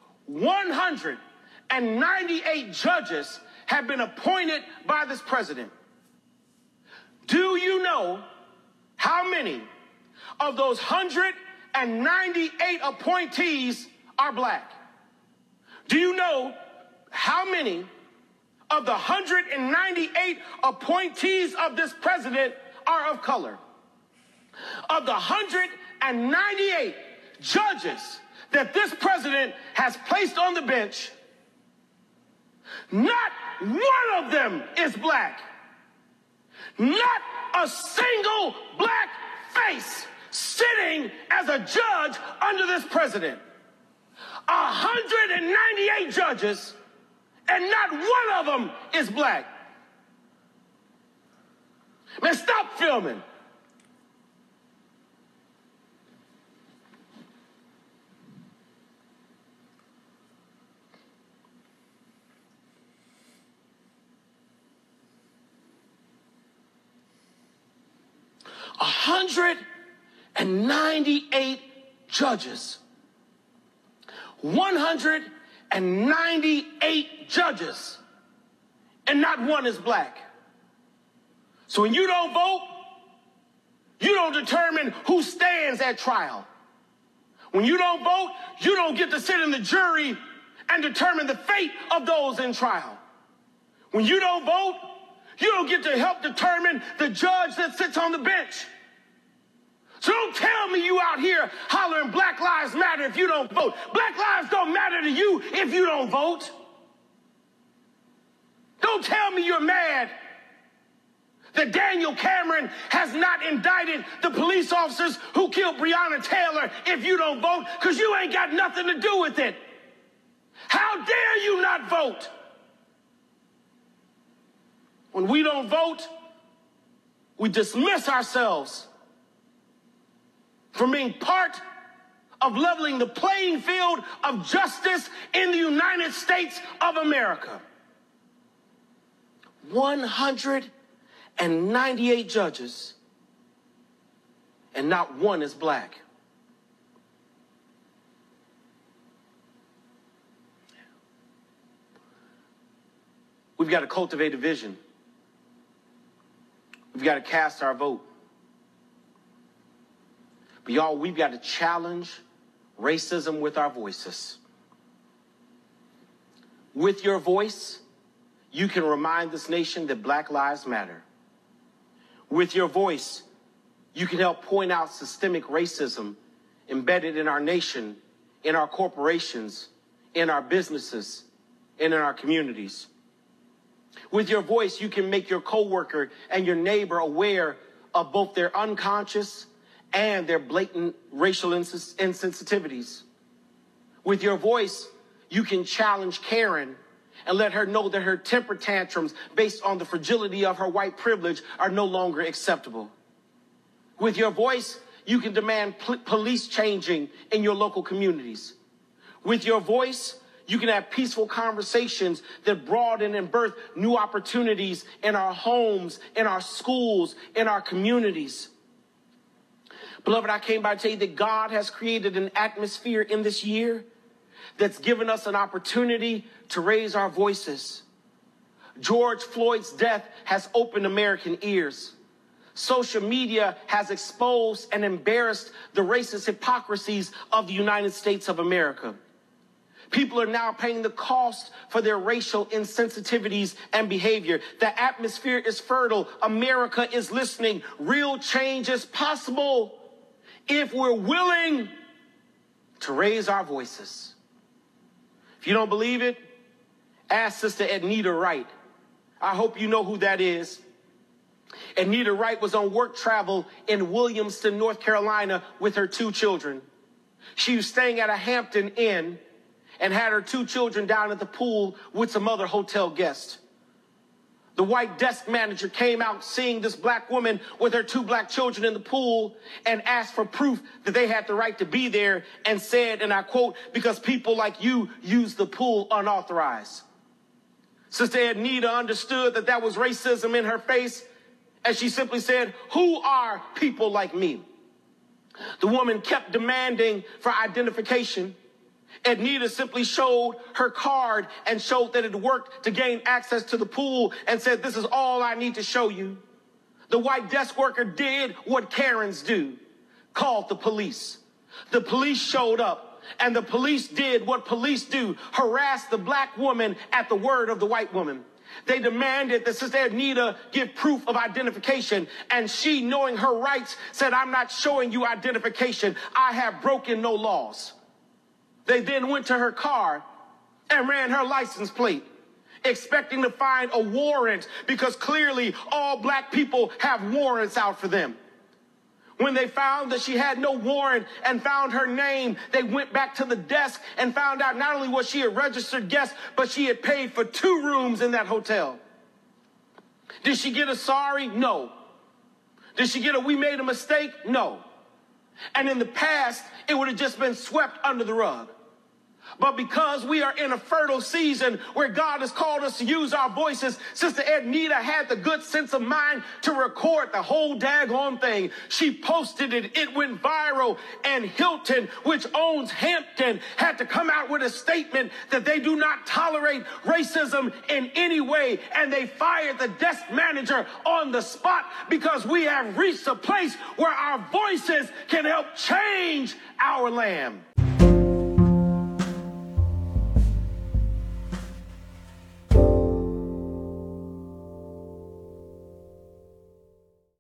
198 judges have been appointed by this president. Do you know how many of those 198 appointees are black? Do you know how many of the 198 appointees of this president are of color? Of the 198 judges that this president has placed on the bench, not one of them is black. Not a single black face sitting as a judge under this president. 198 judges, and not one of them is black. Man, stop filming. A 198 judges. 198 judges. And not one is black. So when you don't vote, you don't determine who stands at trial. When you don't vote, you don't get to sit in the jury and determine the fate of those in trial. When you don't vote, you don't get to help determine the judge that sits on the bench. So don't tell me you out here hollering Black Lives Matter if you don't vote. Black lives don't matter to you if you don't vote. Don't tell me you're mad that Daniel Cameron has not indicted the police officers who killed Breonna Taylor if you don't vote, because you ain't got nothing to do with it. How dare you not vote? When we don't vote, we dismiss ourselves from being part of leveling the playing field of justice in the United States of America. 198 judges, and not one is black. We've got to cultivate a vision. We've got to cast our vote. But y'all, we've got to challenge racism with our voices. With your voice, you can remind this nation that Black lives matter. With your voice, you can help point out systemic racism embedded in our nation, in our corporations, in our businesses, and in our communities. With your voice, you can make your coworker and your neighbor aware of both their unconscious and their blatant racial insensitivities. With your voice, you can challenge Karen and let her know that her temper tantrums based on the fragility of her white privilege are no longer acceptable. With your voice, you can demand police changing in your local communities. With your voice, you can have peaceful conversations that broaden and birth new opportunities in our homes, in our schools, in our communities. Beloved, I came by to tell you that God has created an atmosphere in this year that's given us an opportunity to raise our voices. George Floyd's death has opened American ears. Social media has exposed and embarrassed the racist hypocrisies of the United States of America. People are now paying the cost for their racial insensitivities and behavior. The atmosphere is fertile. America is listening. Real change is possible if we're willing to raise our voices. If you don't believe it, ask Sister Ednita Wright. I hope you know who that is. Ednita Wright was on work travel in Williamston, North Carolina with her 2 children. She was staying at a Hampton Inn and had her 2 children down at the pool with some other hotel guests. The white desk manager came out seeing this black woman with her 2 black children in the pool and asked for proof that they had the right to be there and said, and I quote, "Because people like you use the pool unauthorized." Sister Ednita understood that that was racism in her face, and she simply said, "Who are people like me?" The woman kept demanding for identification. Ednita simply showed her card and showed that it worked to gain access to the pool and said, "This is all I need to show you." The white desk worker did what Karens do, called the police. The police showed up, and the police did what police do, harassed the black woman at the word of the white woman. They demanded that Sister Ednita give proof of identification, and she, knowing her rights, said, "I'm not showing you identification. I have broken no laws." They then went to her car and ran her license plate, expecting to find a warrant because clearly all black people have warrants out for them. When they found that she had no warrant and found her name, they went back to the desk and found out not only was she a registered guest, but she had paid for 2 rooms in that hotel. Did she get a sorry? No. Did she get a "we made a mistake"? No. And in the past, it would have just been swept under the rug. But because we are in a fertile season where God has called us to use our voices, Sister Ednita had the good sense of mind to record the whole daggone thing. She posted it. It went viral. And Hilton, which owns Hampton, had to come out with a statement that they do not tolerate racism in any way. And they fired the desk manager on the spot because we have reached a place where our voices can help change our land.